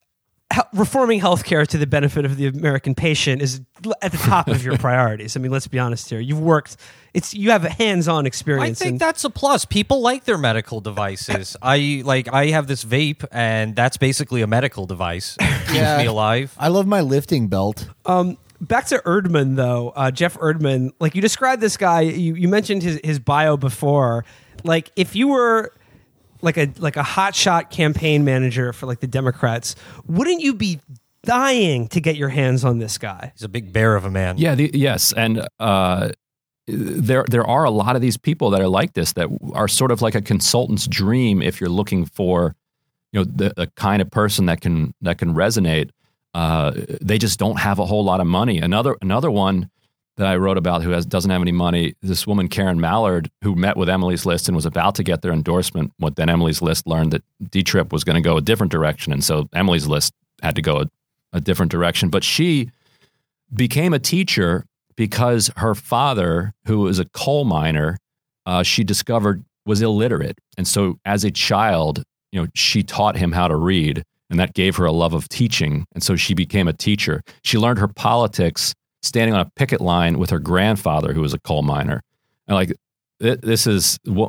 reforming healthcare to the benefit of the American patient is at the top of your priorities. I mean, let's be honest here. You've worked; it's you have a hands-on I experience. think and- that's a plus. People like their medical devices. I like. I have this vape, and that's basically a medical device. It keeps Yeah. me alive. I love my lifting belt. Um, back to Erdman, though, uh, Jeff Erdman. Like, you described this guy. You, you mentioned his his bio before. Like, if you were like a like a hotshot campaign manager for like the Democrats, wouldn't you be dying to get your hands on this guy? He's a big bear of a man. Yeah, the, yes, and uh, there there are a lot of these people that are like this that are sort of like a consultant's dream if you're looking for, you know, the, the kind of person that can that can resonate. Uh, they just don't have a whole lot of money. Another another one that I wrote about who has doesn't have any money. This woman Karen Mallard, who met with Emily's List and was about to get their endorsement. What then Emily's List learned that D-Trip was going to go a different direction, and so Emily's List had to go a, a different direction. But she became a teacher because her father, who was a coal miner, uh, she discovered was illiterate, and so as a child, you know, she taught him how to read, and that gave her a love of teaching, and so she became a teacher. She learned her politics standing on a picket line with her grandfather, who was a coal miner. And like, th- this is w-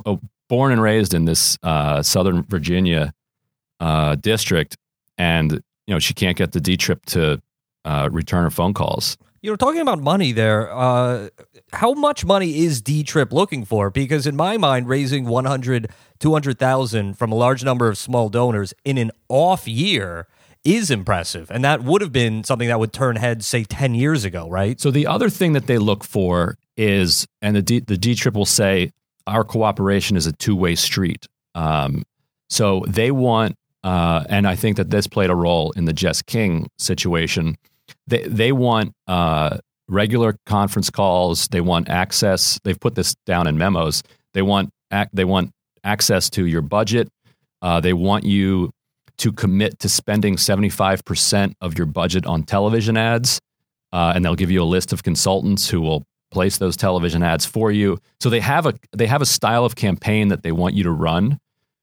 born and raised in this uh, Southern Virginia uh, district, and you know she can't get the D-Trip to uh, return her phone calls. You know, talking about money there, uh, how much money is D-Trip looking for? Because in my mind, raising one hundred, two hundred thousand from a large number of small donors in an off year is impressive. And that would have been something that would turn heads, say, ten years ago, right? So the other thing that they look for is, and the D, the D-Trip will say, our cooperation is a two-way street. Um, so they want, uh, and I think that this played a role in the Jess King situation. They they want uh, regular conference calls. They want access. They've put this down in memos. They want ac- they want access to your budget. Uh, they want you to commit to spending seventy-five percent of your budget on television ads, uh, and they'll give you a list of consultants who will place those television ads for you. So they have a they have a style of campaign that they want you to run,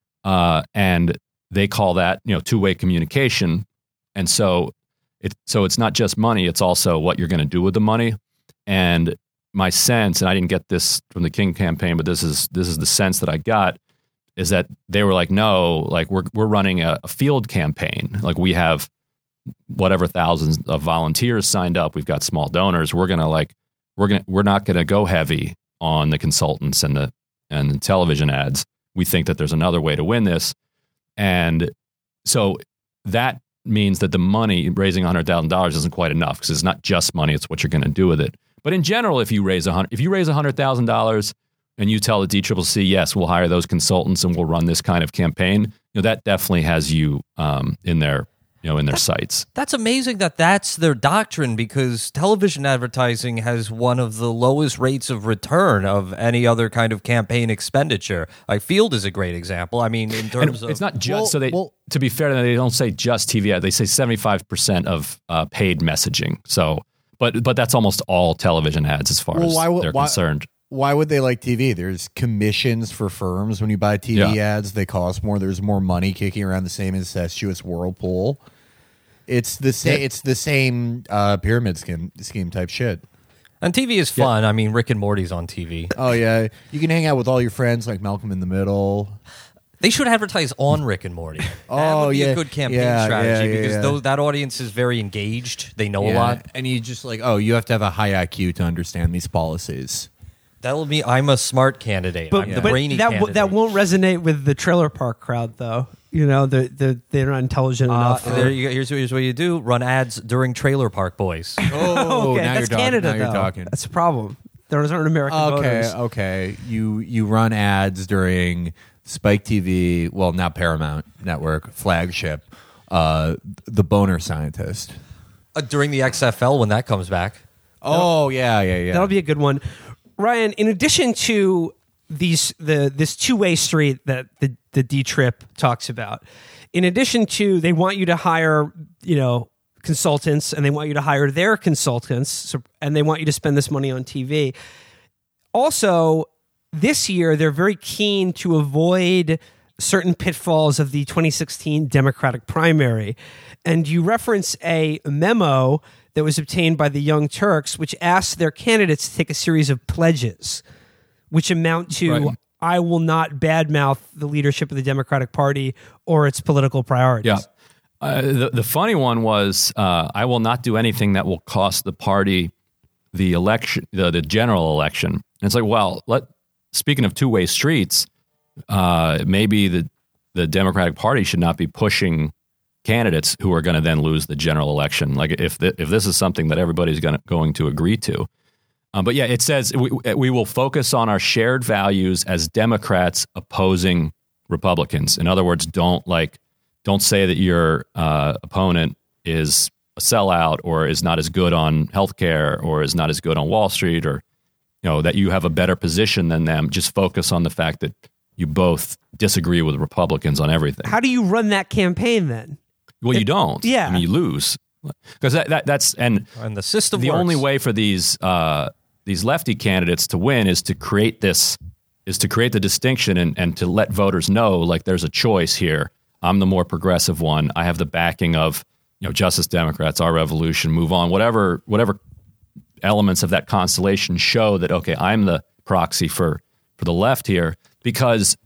uh, and they call that you know two-way communication. And so. It, so it's not just money, it's also what you're going to do with the money. And my sense, and I didn't get this from the King campaign, but this is this is the sense that I got, is that they were like, no, like we're we're running a, a field campaign. Like we have whatever thousands of volunteers signed up. We've got small donors. We're gonna like we're gonna we're not gonna go heavy on the consultants and the and the television ads. We think that there's another way to win this. And so that means that the money, raising one hundred thousand dollars, isn't quite enough because it's not just money, it's what you're going to do with it. But in general, if you raise a if you raise one hundred thousand dollars and you tell the D C C C, yes, we'll hire those consultants and we'll run this kind of campaign, you know, that definitely has you um, in their you know in their sights. That's amazing that that's their doctrine, because television advertising has one of the lowest rates of return of any other kind of campaign expenditure. Like Field is a great example. I mean, in terms And of it's not just Well, so they. well- to be fair, they don't say just T V ad. They say seventy-five percent of uh, paid messaging. So, but but that's almost all television ads as far Well, as why would- they're why- concerned. Why would they like T V? There's commissions for firms when you buy T V Yeah. ads. They cost more. There's more money kicking around the same incestuous whirlpool. It's the same. Yeah. It's the same uh, pyramid scheme scheme type shit. and T V is fun. I mean, Rick and Morty's on T V. Oh yeah, you can hang out with all your friends like Malcolm in the Middle. They should advertise on Rick and Morty. That Oh, would be yeah. a good campaign Yeah, strategy yeah, yeah, because yeah. Those, that audience is very engaged. They know a Yeah, lot. and you just like, oh, you have to have a high I Q to understand these policies. That'll be, I'm a smart candidate. But, I'm the but brainy that w- candidate. that won't resonate with the trailer park crowd, though. You know, they're they're, they're not intelligent Uh, enough. there you go. Here's, here's what you do: run ads during Trailer Park Boys. Oh, okay, now that's you're talking. Canada, now you're though. talking. That's a problem. Those aren't American Okay, voters. okay. You you run ads during Spike T V, well, now Paramount Network flagship, uh, The Boner Scientist. Uh, during the X F L when that comes back. Oh yeah, yeah, yeah. That'll be a good one. Ryan, in addition to these the this two-way street that the the D-Trip talks about, in addition to they want you to hire, you know, consultants and they want you to hire their consultants so, and they want you to spend this money on T V. Also, this year they're very keen to avoid certain pitfalls of the twenty sixteen Democratic primary. And you reference a memo that was obtained by the Young Turks, which asked their candidates to take a series of pledges, which amount to, Right. I will not badmouth the leadership of the Democratic Party or its political priorities. Yeah. Uh, the, the funny one was, uh, I will not do anything that will cost the party the election, the, the general election. And it's like, well, let, speaking of two-way streets, uh, maybe the, the Democratic Party should not be pushing candidates who are going to then lose the general election. Like if the, if this is something that everybody's gonna, going to agree to. Um, but yeah, it says we, we will focus on our shared values as Democrats opposing Republicans. In other words, don't like, don't say that your uh, opponent is a sellout or is not as good on healthcare or is not as good on Wall Street, or you know that you have a better position than them. Just focus on the fact that you both disagree with Republicans on everything. How do you run that campaign then? Well, you don't. yeah. I mean, you lose because that, that that's and And the system the works. only way for these uh, these lefty candidates to win is to create this is to create the distinction and, and to let voters know like there's a choice here. I'm the more progressive one. I have the backing of you know Justice Democrats, Our Revolution, Move On, whatever whatever elements of that constellation show that okay, I'm the proxy for for the left here, because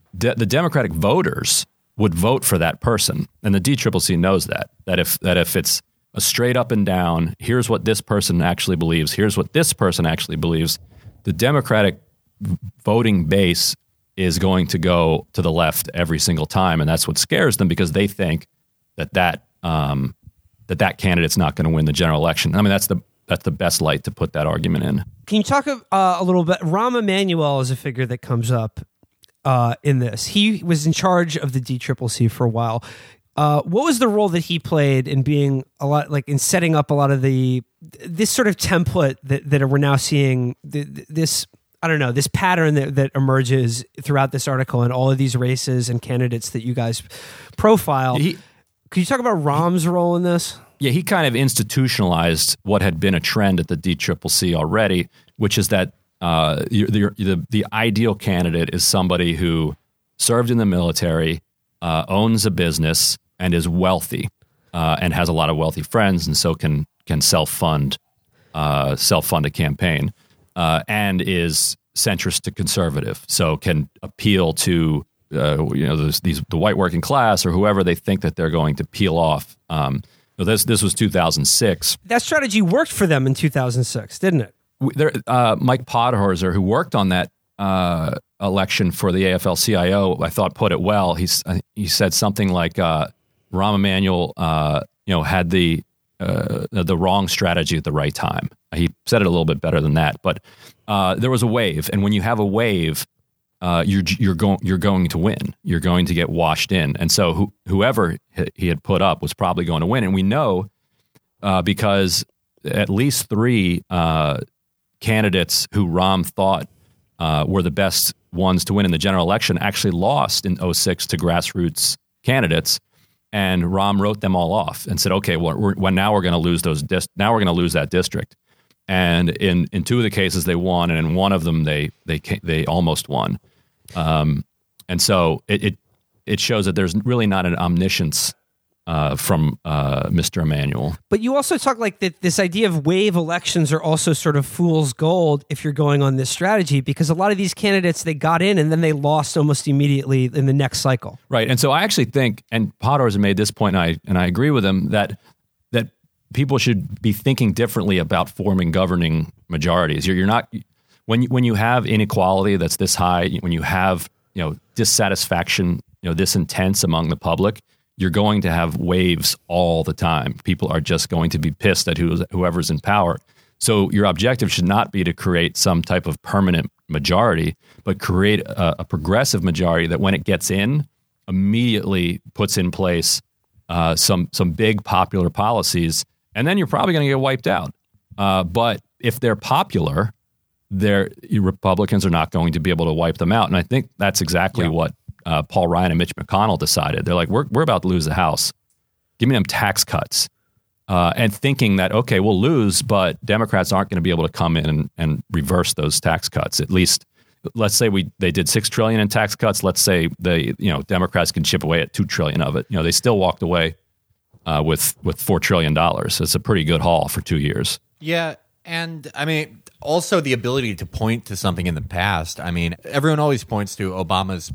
de- the Democratic voters would vote for that person, and the D C C C knows that. That if that if it's a straight up and down, here's what this person actually believes, here's what this person actually believes, the Democratic voting base is going to go to the left every single time, and that's what scares them because they think that that um, that that candidate's not going to win the general election. I mean, that's the that's the best light to put that argument in. Can you talk uh, a little bit? Rahm Emanuel is a figure that comes up uh, in this. He was in charge of the D C C C for a while. Uh, what was the role that he played in being a lot like in setting up a lot of the this sort of template that that we're now seeing the, this I don't know this pattern that, that emerges throughout this article and all of these races and candidates that you guys profile? He, Could you talk about Rahm's role in this? Yeah, he kind of institutionalized what had been a trend at the D C C C already, which is that uh, the, the the ideal candidate is somebody who served in the military, uh, owns a business, and is wealthy, uh, and has a lot of wealthy friends, and so can can self fund uh, self fund a campaign, uh, and is centrist to conservative, so can appeal to uh, you know those, these the white working class or whoever they think that they're going to peel off. Um, so this this was two thousand six. That strategy worked for them in two thousand six, didn't it? There, uh, Mike Podhorzer, who worked on that uh, election for the A F L C I O, I thought put it well. He's he said something like uh, Rahm Emanuel, uh, you know, had the uh, the wrong strategy at the right time. He said it a little bit better than that, but uh, there was a wave, and when you have a wave, uh, you're you're going you're going to win. You're going to get washed in, and so who, whoever he had put up was probably going to win, and we know uh, because at least three uh, candidates who Rahm thought uh, were the best ones to win in the general election actually lost in oh six to grassroots candidates. And Rahm wrote them all off and said, "Okay, well, we're, well now we're going to lose those. Dis- now we're going to lose that district." And in, in two of the cases they won, and in one of them they they they almost won. Um, and so it, it it shows that there's really not an omniscience uh, from uh, Mister Emanuel. But you also talk like that. This idea of wave elections are also sort of fool's gold if you're going on this strategy, because a lot of these candidates, they got in and then they lost almost immediately in the next cycle. Right, and so I actually think, and Podhorzer made this point, and I and I agree with him that that people should be thinking differently about forming governing majorities. You're, you're not when you, when you have inequality that's this high, when you have you know dissatisfaction, you know this intense among the public, you're going to have waves all the time. People are just going to be pissed at who's, whoever's in power. So your objective should not be to create some type of permanent majority, but create a, a progressive majority that when it gets in, immediately puts in place uh, some some big popular policies, and then you're probably going to get wiped out. Uh, but if they're popular, they're, Republicans are not going to be able to wipe them out. And I think that's exactly yeah. what Uh, Paul Ryan and Mitch McConnell decided. They're like, we're we're about to lose the House. Give me them tax cuts. Uh, and thinking that, okay, we'll lose, but Democrats aren't going to be able to come in and, and reverse those tax cuts. At least, let's say we they did six trillion dollars in tax cuts. Let's say they, you know, Democrats can chip away at two trillion dollars of it. You know, they still walked away uh, with, with four trillion dollars. It's a pretty good haul for two years. Yeah, and I mean, also the ability to point to something in the past. I mean, everyone always points to Obama's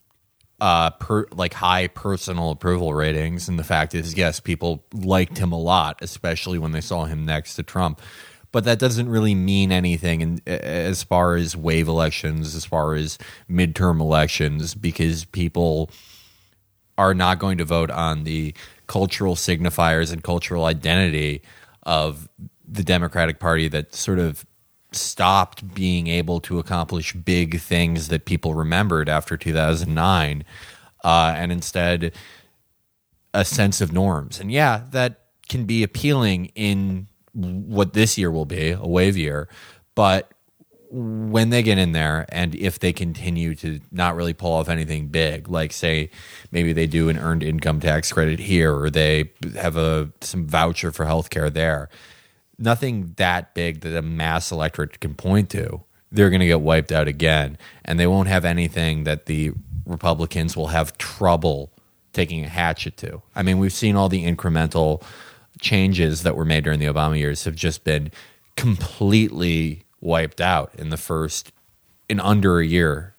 uh per like high personal approval ratings, and the fact is, yes, people liked him a lot, especially when they saw him next to Trump, but that doesn't really mean anything in, as far as wave elections, as far as midterm elections, because people are not going to vote on the cultural signifiers and cultural identity of the Democratic Party that sort of stopped being able to accomplish big things that people remembered after two thousand nine, uh, and instead a sense of norms. And yeah, that can be appealing in what this year will be, a wave year, but when they get in there, and if they continue to not really pull off anything big, like say maybe they do an earned income tax credit here, or they have a some voucher for healthcare there, nothing that big that a mass electorate can point to, they're going to get wiped out again. And they won't have anything that the Republicans will have trouble taking a hatchet to. I mean, we've seen all the incremental changes that were made during the Obama years have just been completely wiped out in the first, in under a year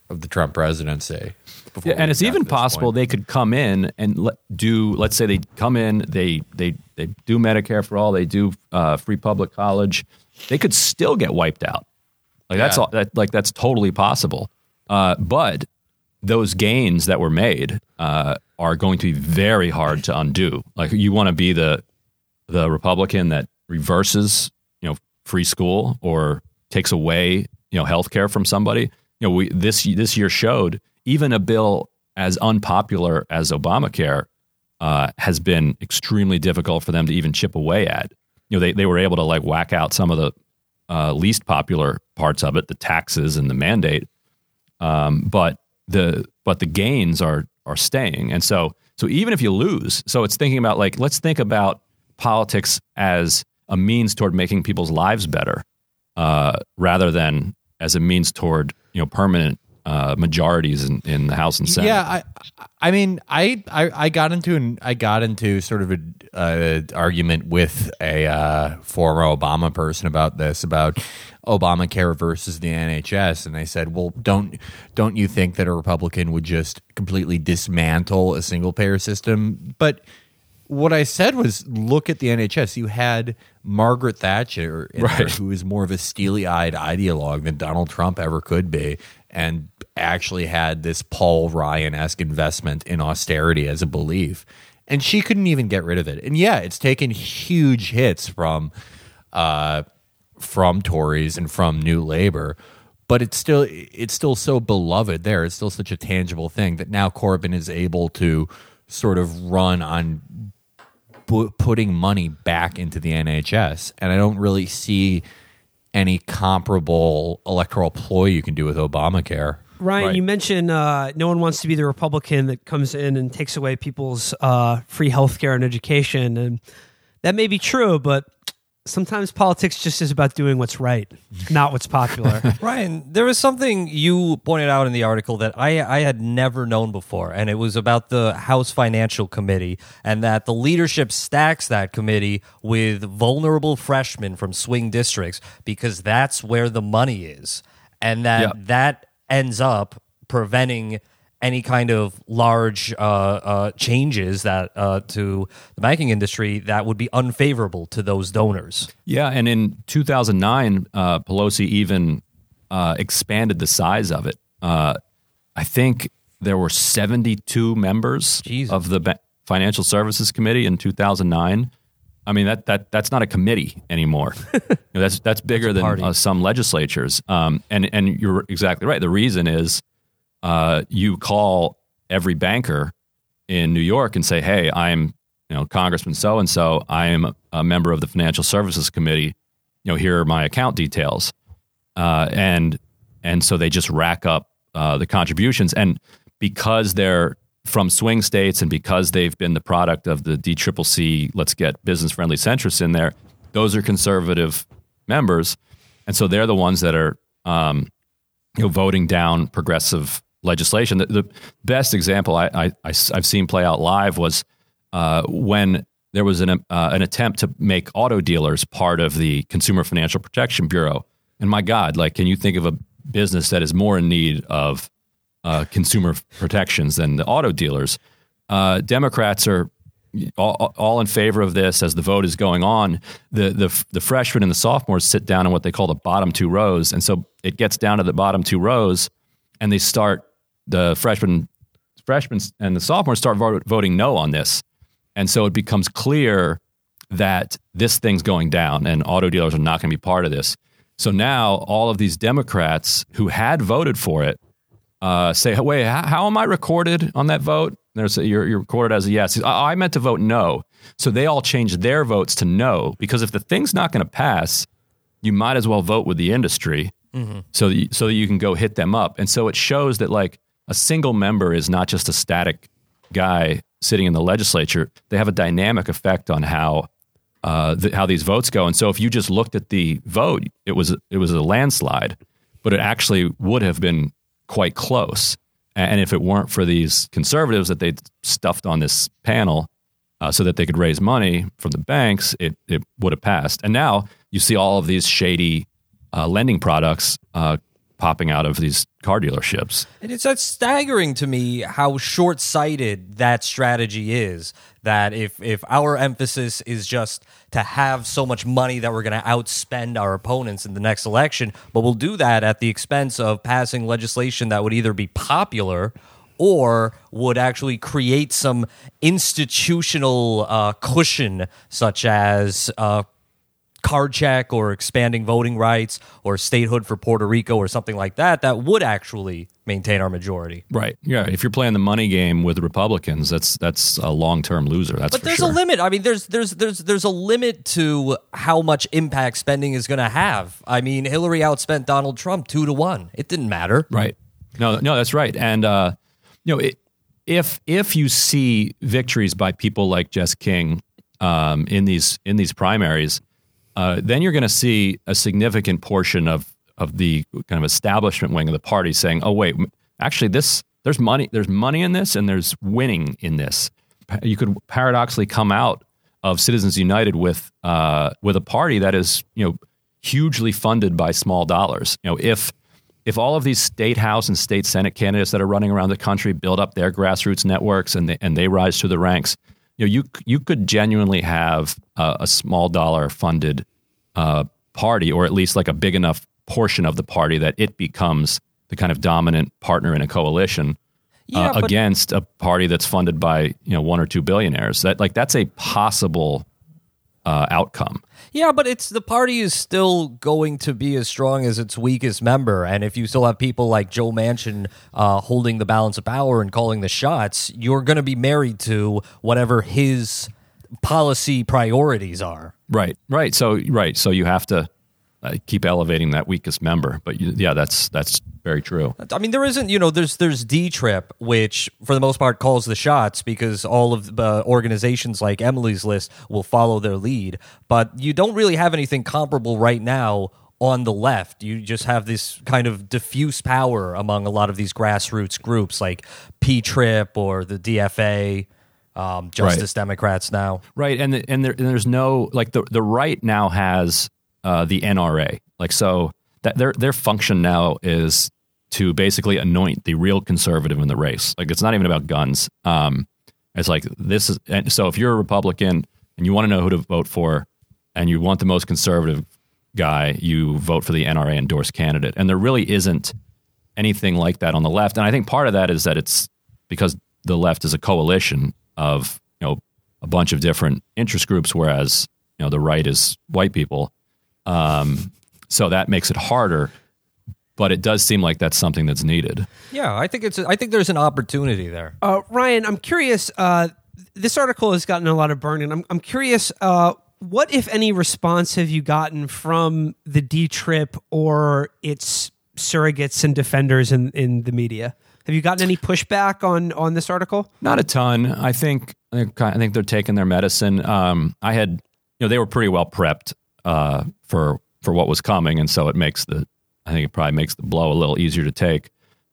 of the Trump presidency. Yeah, and it's even possible point. they could come in and let, do. Let's say they come in, they they they do Medicare for all, they do uh, free public college. They could still get wiped out. Like that's Yeah. all. That, like that's totally possible. Uh, but those gains that were made uh, are going to be very hard to undo. Like you want to be the the Republican that reverses, you know, free school or takes away, you know, healthcare from somebody. You know, we this this year showed even a bill as unpopular as Obamacare uh, has been extremely difficult for them to even chip away at. You know, they they were able to like whack out some of the uh, least popular parts of it, the taxes and the mandate, um, but the but the gains are are staying. And so so even if you lose, so it's thinking about like let's think about politics as a means toward making people's lives better, uh, rather than as a means toward you know permanent uh, majorities in, in the House and Senate. Yeah, I, I mean, I, I, I got into an, I got into sort of a uh, argument with a uh, former Obama person about this, about Obamacare versus the N H S, and they said, "Well, don't don't you think that a Republican would just completely dismantle a single payer system?" But what I said was, look at the N H S. You had Margaret Thatcher, in Right. there, who is more of a steely-eyed ideologue than Donald Trump ever could be, and actually had this Paul Ryan-esque investment in austerity as a belief. And she couldn't even get rid of it. And yeah, it's taken huge hits from uh, from Tories and from New Labor, but it's still it's still so beloved there. It's still such a tangible thing that now Corbyn is able to sort of run on bu- putting money back into the N H S. And I don't really see any comparable electoral ploy you can do with Obamacare. Ryan, Right. you mentioned uh, no one wants to be the Republican that comes in and takes away people's uh, free health care and education. And that may be true, but sometimes politics just is about doing what's right, not what's popular. Ryan, there was something you pointed out in the article that I, I had never known before, and it was about the House Financial Committee, and that the leadership stacks that committee with vulnerable freshmen from swing districts because that's where the money is, and that Yeah. that ends up preventing any kind of large uh, uh, changes that uh, to the banking industry that would be unfavorable to those donors. Yeah, and in two thousand nine, uh, Pelosi even uh, expanded the size of it. Uh, I think there were seventy-two members Jesus. of the Ba- Financial Services Committee in two thousand nine. I mean, that that that's not a committee anymore. You know, that's that's bigger than party. uh, some legislatures. Um, and and you're exactly right. The reason is uh, you call every banker in New York and say, "Hey, I'm you know Congressman so and so. I am a member of the Financial Services Committee. You know, here are my account details." Uh, and and so they just rack up uh, the contributions, and because they're from swing states and because they've been the product of the D C C C, let's get business-friendly centrists in there, those are conservative members. And so they're the ones that are um, you know, voting down progressive legislation. The, the best example I, I, I, I've seen play out live was uh, when there was an, uh, an attempt to make auto dealers part of the Consumer Financial Protection Bureau. And my God, like, can you think of a business that is more in need of Uh, consumer protections than the auto dealers? Uh, Democrats are all, all in favor of this as the vote is going on. The, the the freshmen and the sophomores sit down in what they call the bottom two rows, and so it gets down to the bottom two rows, and they start the freshmen, freshmen and the sophomores start vo- voting no on this, and so it becomes clear that this thing's going down, and auto dealers are not going to be part of this. So now all of these Democrats who had voted for it Uh, say, wait, how, how am I recorded on that vote? There's a, you're, you're recorded as a yes. I, I meant to vote no. So they all changed their votes to no, because if the thing's not going to pass, you might as well vote with the industry mm-hmm. so, that you, so that you can go hit them up. And so it shows that like a single member is not just a static guy sitting in the legislature. They have a dynamic effect on how uh, the, how these votes go. And so if you just looked at the vote, it was it was a landslide, but it actually would have been quite close. And if it weren't for these conservatives that they stuffed on this panel uh, so that they could raise money from the banks, it, it would have passed. And now you see all of these shady uh, lending products uh, popping out of these car dealerships. And it's that's staggering to me how short-sighted that strategy is. That if if our emphasis is just to have so much money that we're going to outspend our opponents in the next election, but we'll do that at the expense of passing legislation that would either be popular or would actually create some institutional uh, cushion, such as uh, card check or expanding voting rights or statehood for Puerto Rico or something like that, that would actually maintain our majority. Right. Yeah. If you're playing the money game with the Republicans, that's that's a long-term loser. That's but for there's sure. a limit. I mean, there's there's there's there's a limit to how much impact spending is going to have. I mean, Hillary outspent Donald Trump two to one. It didn't matter. Right. No. No. That's right. And uh, you know, it, if if you see victories by people like Jess King um, in these in these primaries, uh, then you're going to see a significant portion of of the kind of establishment wing of the party saying, "Oh, wait, actually, this there's money, there's money in this, and there's winning in this." You could paradoxically come out of Citizens United with uh, with a party that is, you know, hugely funded by small dollars. You know, if if all of these state house and state senate candidates that are running around the country build up their grassroots networks and they, and they rise through the ranks, you know, you you could genuinely have a, a small dollar funded uh, party, or at least like a big enough portion of the party that it becomes the kind of dominant partner in a coalition Yeah, uh, but- against a party that's funded by, you know, one or two billionaires. That like that's a possible uh, outcome. Yeah, but it's the party is still going to be as strong as its weakest member, and if you still have people like Joe Manchin uh, holding the balance of power and calling the shots, you're going to be married to whatever his policy priorities are. Right, right. So right, so you have to uh, keep elevating that weakest member. But you, yeah, that's that's very true. I mean, there isn't, you know, there's there's D-Trip, which for the most part calls the shots because all of the organizations like Emily's List will follow their lead. But you don't really have anything comparable right now on the left. You just have this kind of diffuse power among a lot of these grassroots groups like P-Trip or the D F A, um, Justice Right. Democrats now. Right, and the, and, there, and there's no like the the right now has uh, the N R A. Like so that their their function now is to basically anoint the real conservative in the race. Like it's not even about guns. Um, it's like this is and so if you're a Republican and you want to know who to vote for, and you want the most conservative guy, you vote for the N R A endorsed candidate. And there really isn't anything like that on the left. And I think part of that is that it's because the left is a coalition of, you know, a bunch of different interest groups, whereas, you know, the right is white people. Um, so that makes it harder, but it does seem like that's something that's needed. Yeah, I think it's. I think there's an opportunity there. Uh, Ryan, I'm curious. Uh, this article has gotten a lot of burning. I'm, I'm curious. Uh, what, if any, response have you gotten from the D-Trip or its surrogates and defenders in, in the media? Have you gotten any pushback on on this article? Not a ton. I think I think they're taking their medicine. Um, I had, you know, they were pretty well prepped uh, for for what was coming, and so it makes the I think it probably makes the blow a little easier to take.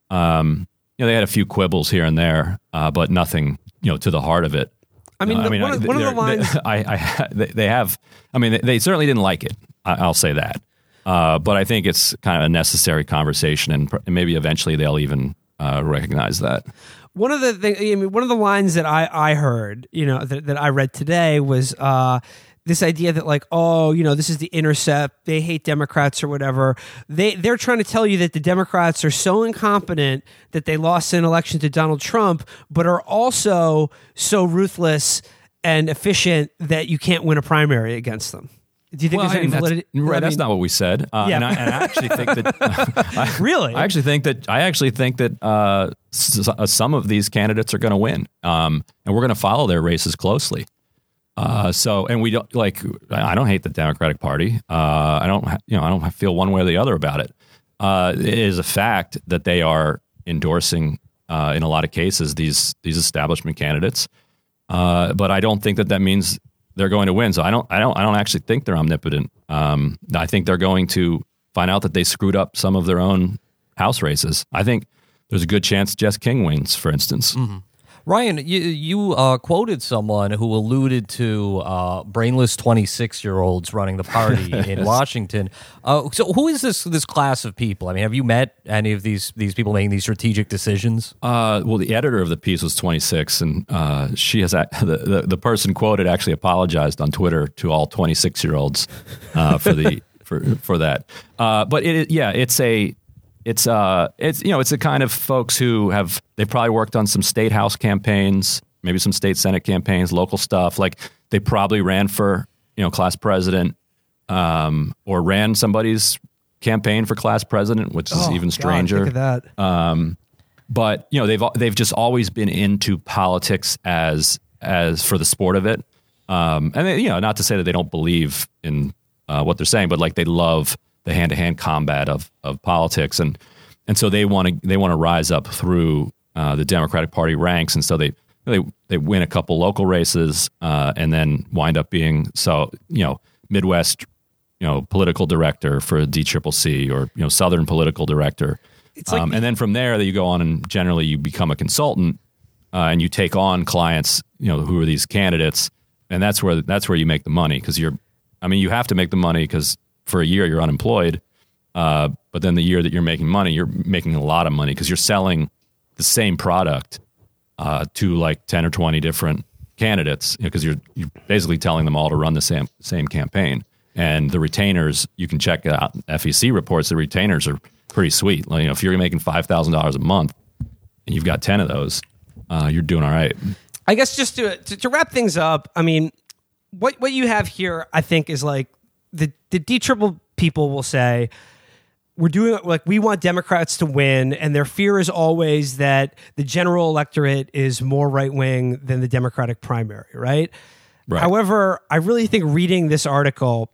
Um, you know, they had a few quibbles here and there, uh, but nothing, you know, to the heart of it. I mean, Uh, the- one of- one of the they're- lines- they- I, I, they they have. I mean, they, they certainly didn't like it. I, I'll say that. Uh, but I think it's kind of a necessary conversation, and, pr- and maybe eventually they'll even uh, recognize that. One of the thing, I mean, one of the lines that I, I heard, you know, that, that I read today was uh, this idea that like, oh, you know, this is the Intercept. They hate Democrats or whatever. They they're trying to tell you that the Democrats are so incompetent that they lost an election to Donald Trump, but are also so ruthless and efficient that you can't win a primary against them. Do you think Well, there's I any mean, that's, validity? right, I that's mean, not what we said. Uh, Yeah. and, I, and I actually think that I, Really? I actually think that I actually think that uh, s- uh, some of these candidates are going to win, um, and we're going to follow their races closely. Uh, so, and we don't like. I don't hate the Democratic Party. Uh, I don't, ha- you know, I don't feel one way or the other about it. Uh, it is a fact that they are endorsing, uh, in a lot of cases, these these establishment candidates. Uh, but I don't think that that means they're going to win. So I don't, I don't, I don't actually think they're omnipotent. Um, I think they're going to find out that they screwed up some of their own House races. I think there's a good chance Jess King wins, for instance. Mm-hmm. Ryan, you, you uh, quoted someone who alluded to uh, brainless twenty-six-year-olds running the party in Washington. Uh, so who is this this class of people? I mean, have you met any of these these people making these strategic decisions? Uh, well, the editor of the piece was twenty-six, and uh, she has the, the the person quoted actually apologized on Twitter to all twenty-six-year-olds uh, for the for for that. Uh, but it yeah, it's a It's uh, it's you know, it's the kind of folks who have they've probably worked on some state house campaigns, maybe some state senate campaigns, local stuff. Like they probably ran for you know class president, um, or ran somebody's campaign for class president, which is Oh, even God, stranger. think of that. Um, but you know they've they've just always been into politics as as for the sport of it, um, and they, you know not to say that they don't believe in uh, what they're saying, but like they love the hand to hand combat of of politics, and and so they want to they want to rise up through uh, the Democratic Party ranks, and so they they they win a couple local races, uh, and then wind up being so you know Midwest you know political director for D C C C, or you know Southern political director. It's like um, and then from there, that you go on and generally you become a consultant, uh, and you take on clients, you know, who are these candidates, and that's where that's where you make the money because you're, I mean, you have to make the money because for a year you're unemployed, uh, but then the year that you're making money, you're making a lot of money because you're selling the same product uh, to like ten or twenty different candidates because you know, you're you're basically telling them all to run the same same campaign, and the retainers you can check out F E C reports. The retainers are pretty sweet. Like, you know, if you're making five thousand dollars a month and you've got ten of those, uh, you're doing all right. I guess just to, to to wrap things up, I mean, what what you have here, I think, is like the the D triple people will say we're doing like we want Democrats to win, and their fear is always that the general electorate is more right wing than the Democratic primary, right? Right. However, I really think reading this article,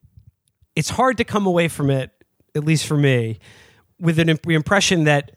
it's hard to come away from it, at least for me, with an imp- impression that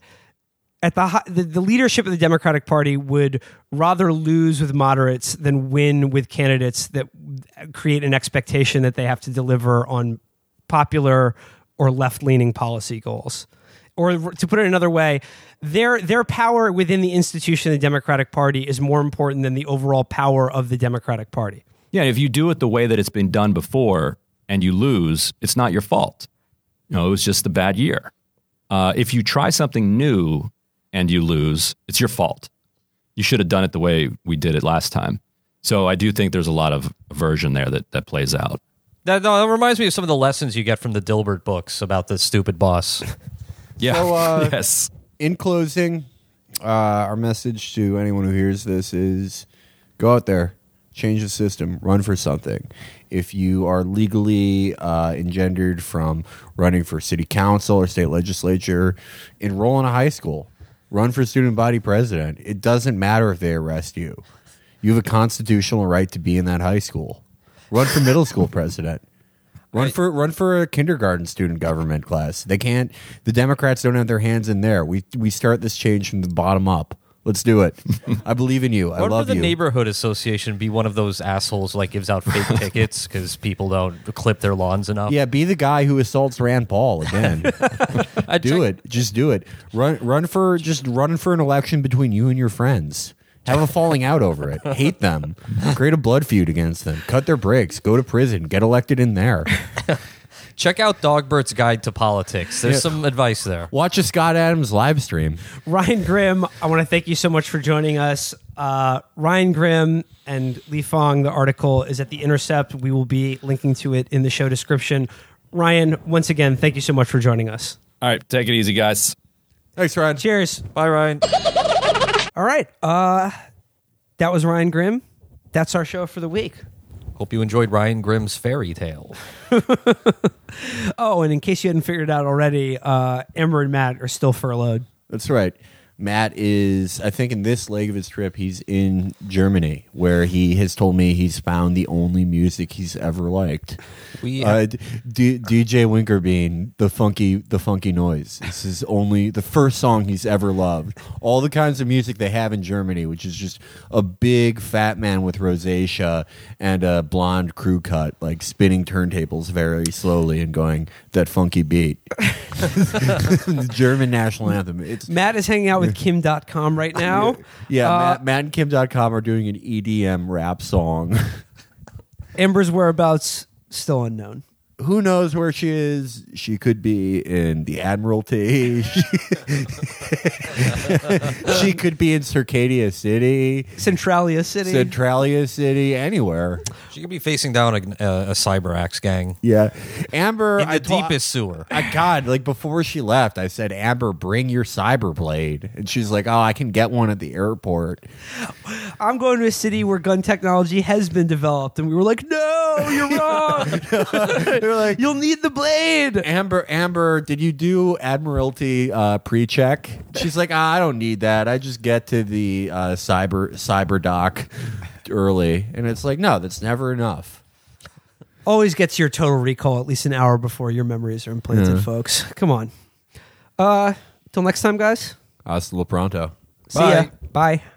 at the, hi- the the leadership of the Democratic Party would rather lose with moderates than win with candidates that create an expectation that they have to deliver on popular or left-leaning policy goals. Or to put it another way, their their power within the institution of the Democratic Party is more important than the overall power of the Democratic Party. Yeah, if you do it the way that it's been done before and you lose, it's not your fault. You know, it was just a bad year. Uh, if you try something new and you lose, it's your fault. You should have done it the way we did it last time. So I do think there's a lot of aversion there that, that plays out. That, no, that reminds me of some of the lessons you get from the Dilbert books about the stupid boss. Yeah. So, uh, yes. In closing, uh, our message to anyone who hears this is go out there, change the system, run for something. If you are legally uh, engendered from running for city council or state legislature, enroll in a high school, run for student body president. It doesn't matter if they arrest you. You have a constitutional right to be in that high school. Run for middle school president. Run for run for a kindergarten student government class. They can't. The Democrats don't have their hands in there. We we start this change from the bottom up. Let's do it. I believe in you. I What love for the you. neighborhood association be one of those assholes who, like gives out fake tickets because people don't clip their lawns enough? Yeah, be the guy who assaults Rand Paul again. I do check- it. Just do it. Run run for just run for an election between you and your friends. Have a falling out over it. Hate them. Create a blood feud against them. Cut their brakes. Go to prison. Get elected in there. Check out Dogbert's Guide to Politics. There's Yeah. some advice there. Watch a Scott Adams live stream. Ryan Grimm, I want to thank you so much for joining us. Uh, Ryan Grimm and Li Fong, the article is at The Intercept. We will be linking to it in the show description. Ryan, once again, thank you so much for joining us. All right. Take it easy, guys. Thanks, Ryan. Cheers. Bye, Ryan. All right. Uh, that was Ryan Grimm. That's our show for the week. Hope you enjoyed Ryan Grimm's fairy tale. Oh, and in case you hadn't figured it out already, uh, Amber and Matt are still furloughed. That's right. Matt is, I think, in this leg of his trip, he's in Germany, where he has told me he's found the only music he's ever liked. We Uh, D- DJ Winkerbean, the funky, the funky noise. This is only the first song he's ever loved. All the kinds of music they have in Germany, which is just a big fat man with rosacea and a blonde crew cut, like spinning turntables very slowly and going that funky beat. The German national anthem. It's Matt is hanging out with Kim dot com right now. Yeah, Uh, Matt, Matt and Kim dot com are doing an E D M rap song. Amber's whereabouts still unknown. Who knows where she is? She could be in the Admiralty. She could be in Circadia City, Centralia City. Centralia City, anywhere. She could be facing down a, a, a cyber axe gang Yeah, Amber. in the I ta- deepest sewer. I, God, like before she left, I said, Amber, bring your cyber blade. And she's like, oh, I can get one at the airport. I'm going to a city where gun technology has been developed, and we were like, "No, you're wrong. They're like, You'll need the blade." Amber, Amber, did you do Admiralty uh, pre-check? She's like, ah, I don't need that. I just get to the uh, cyber cyber dock early. And it's like, no, that's never enough. Always gets your total recall at least an hour before your memories are implanted, Yeah. folks. Come on. Uh, till next time, guys. Hasta la pronto. See ya. Bye.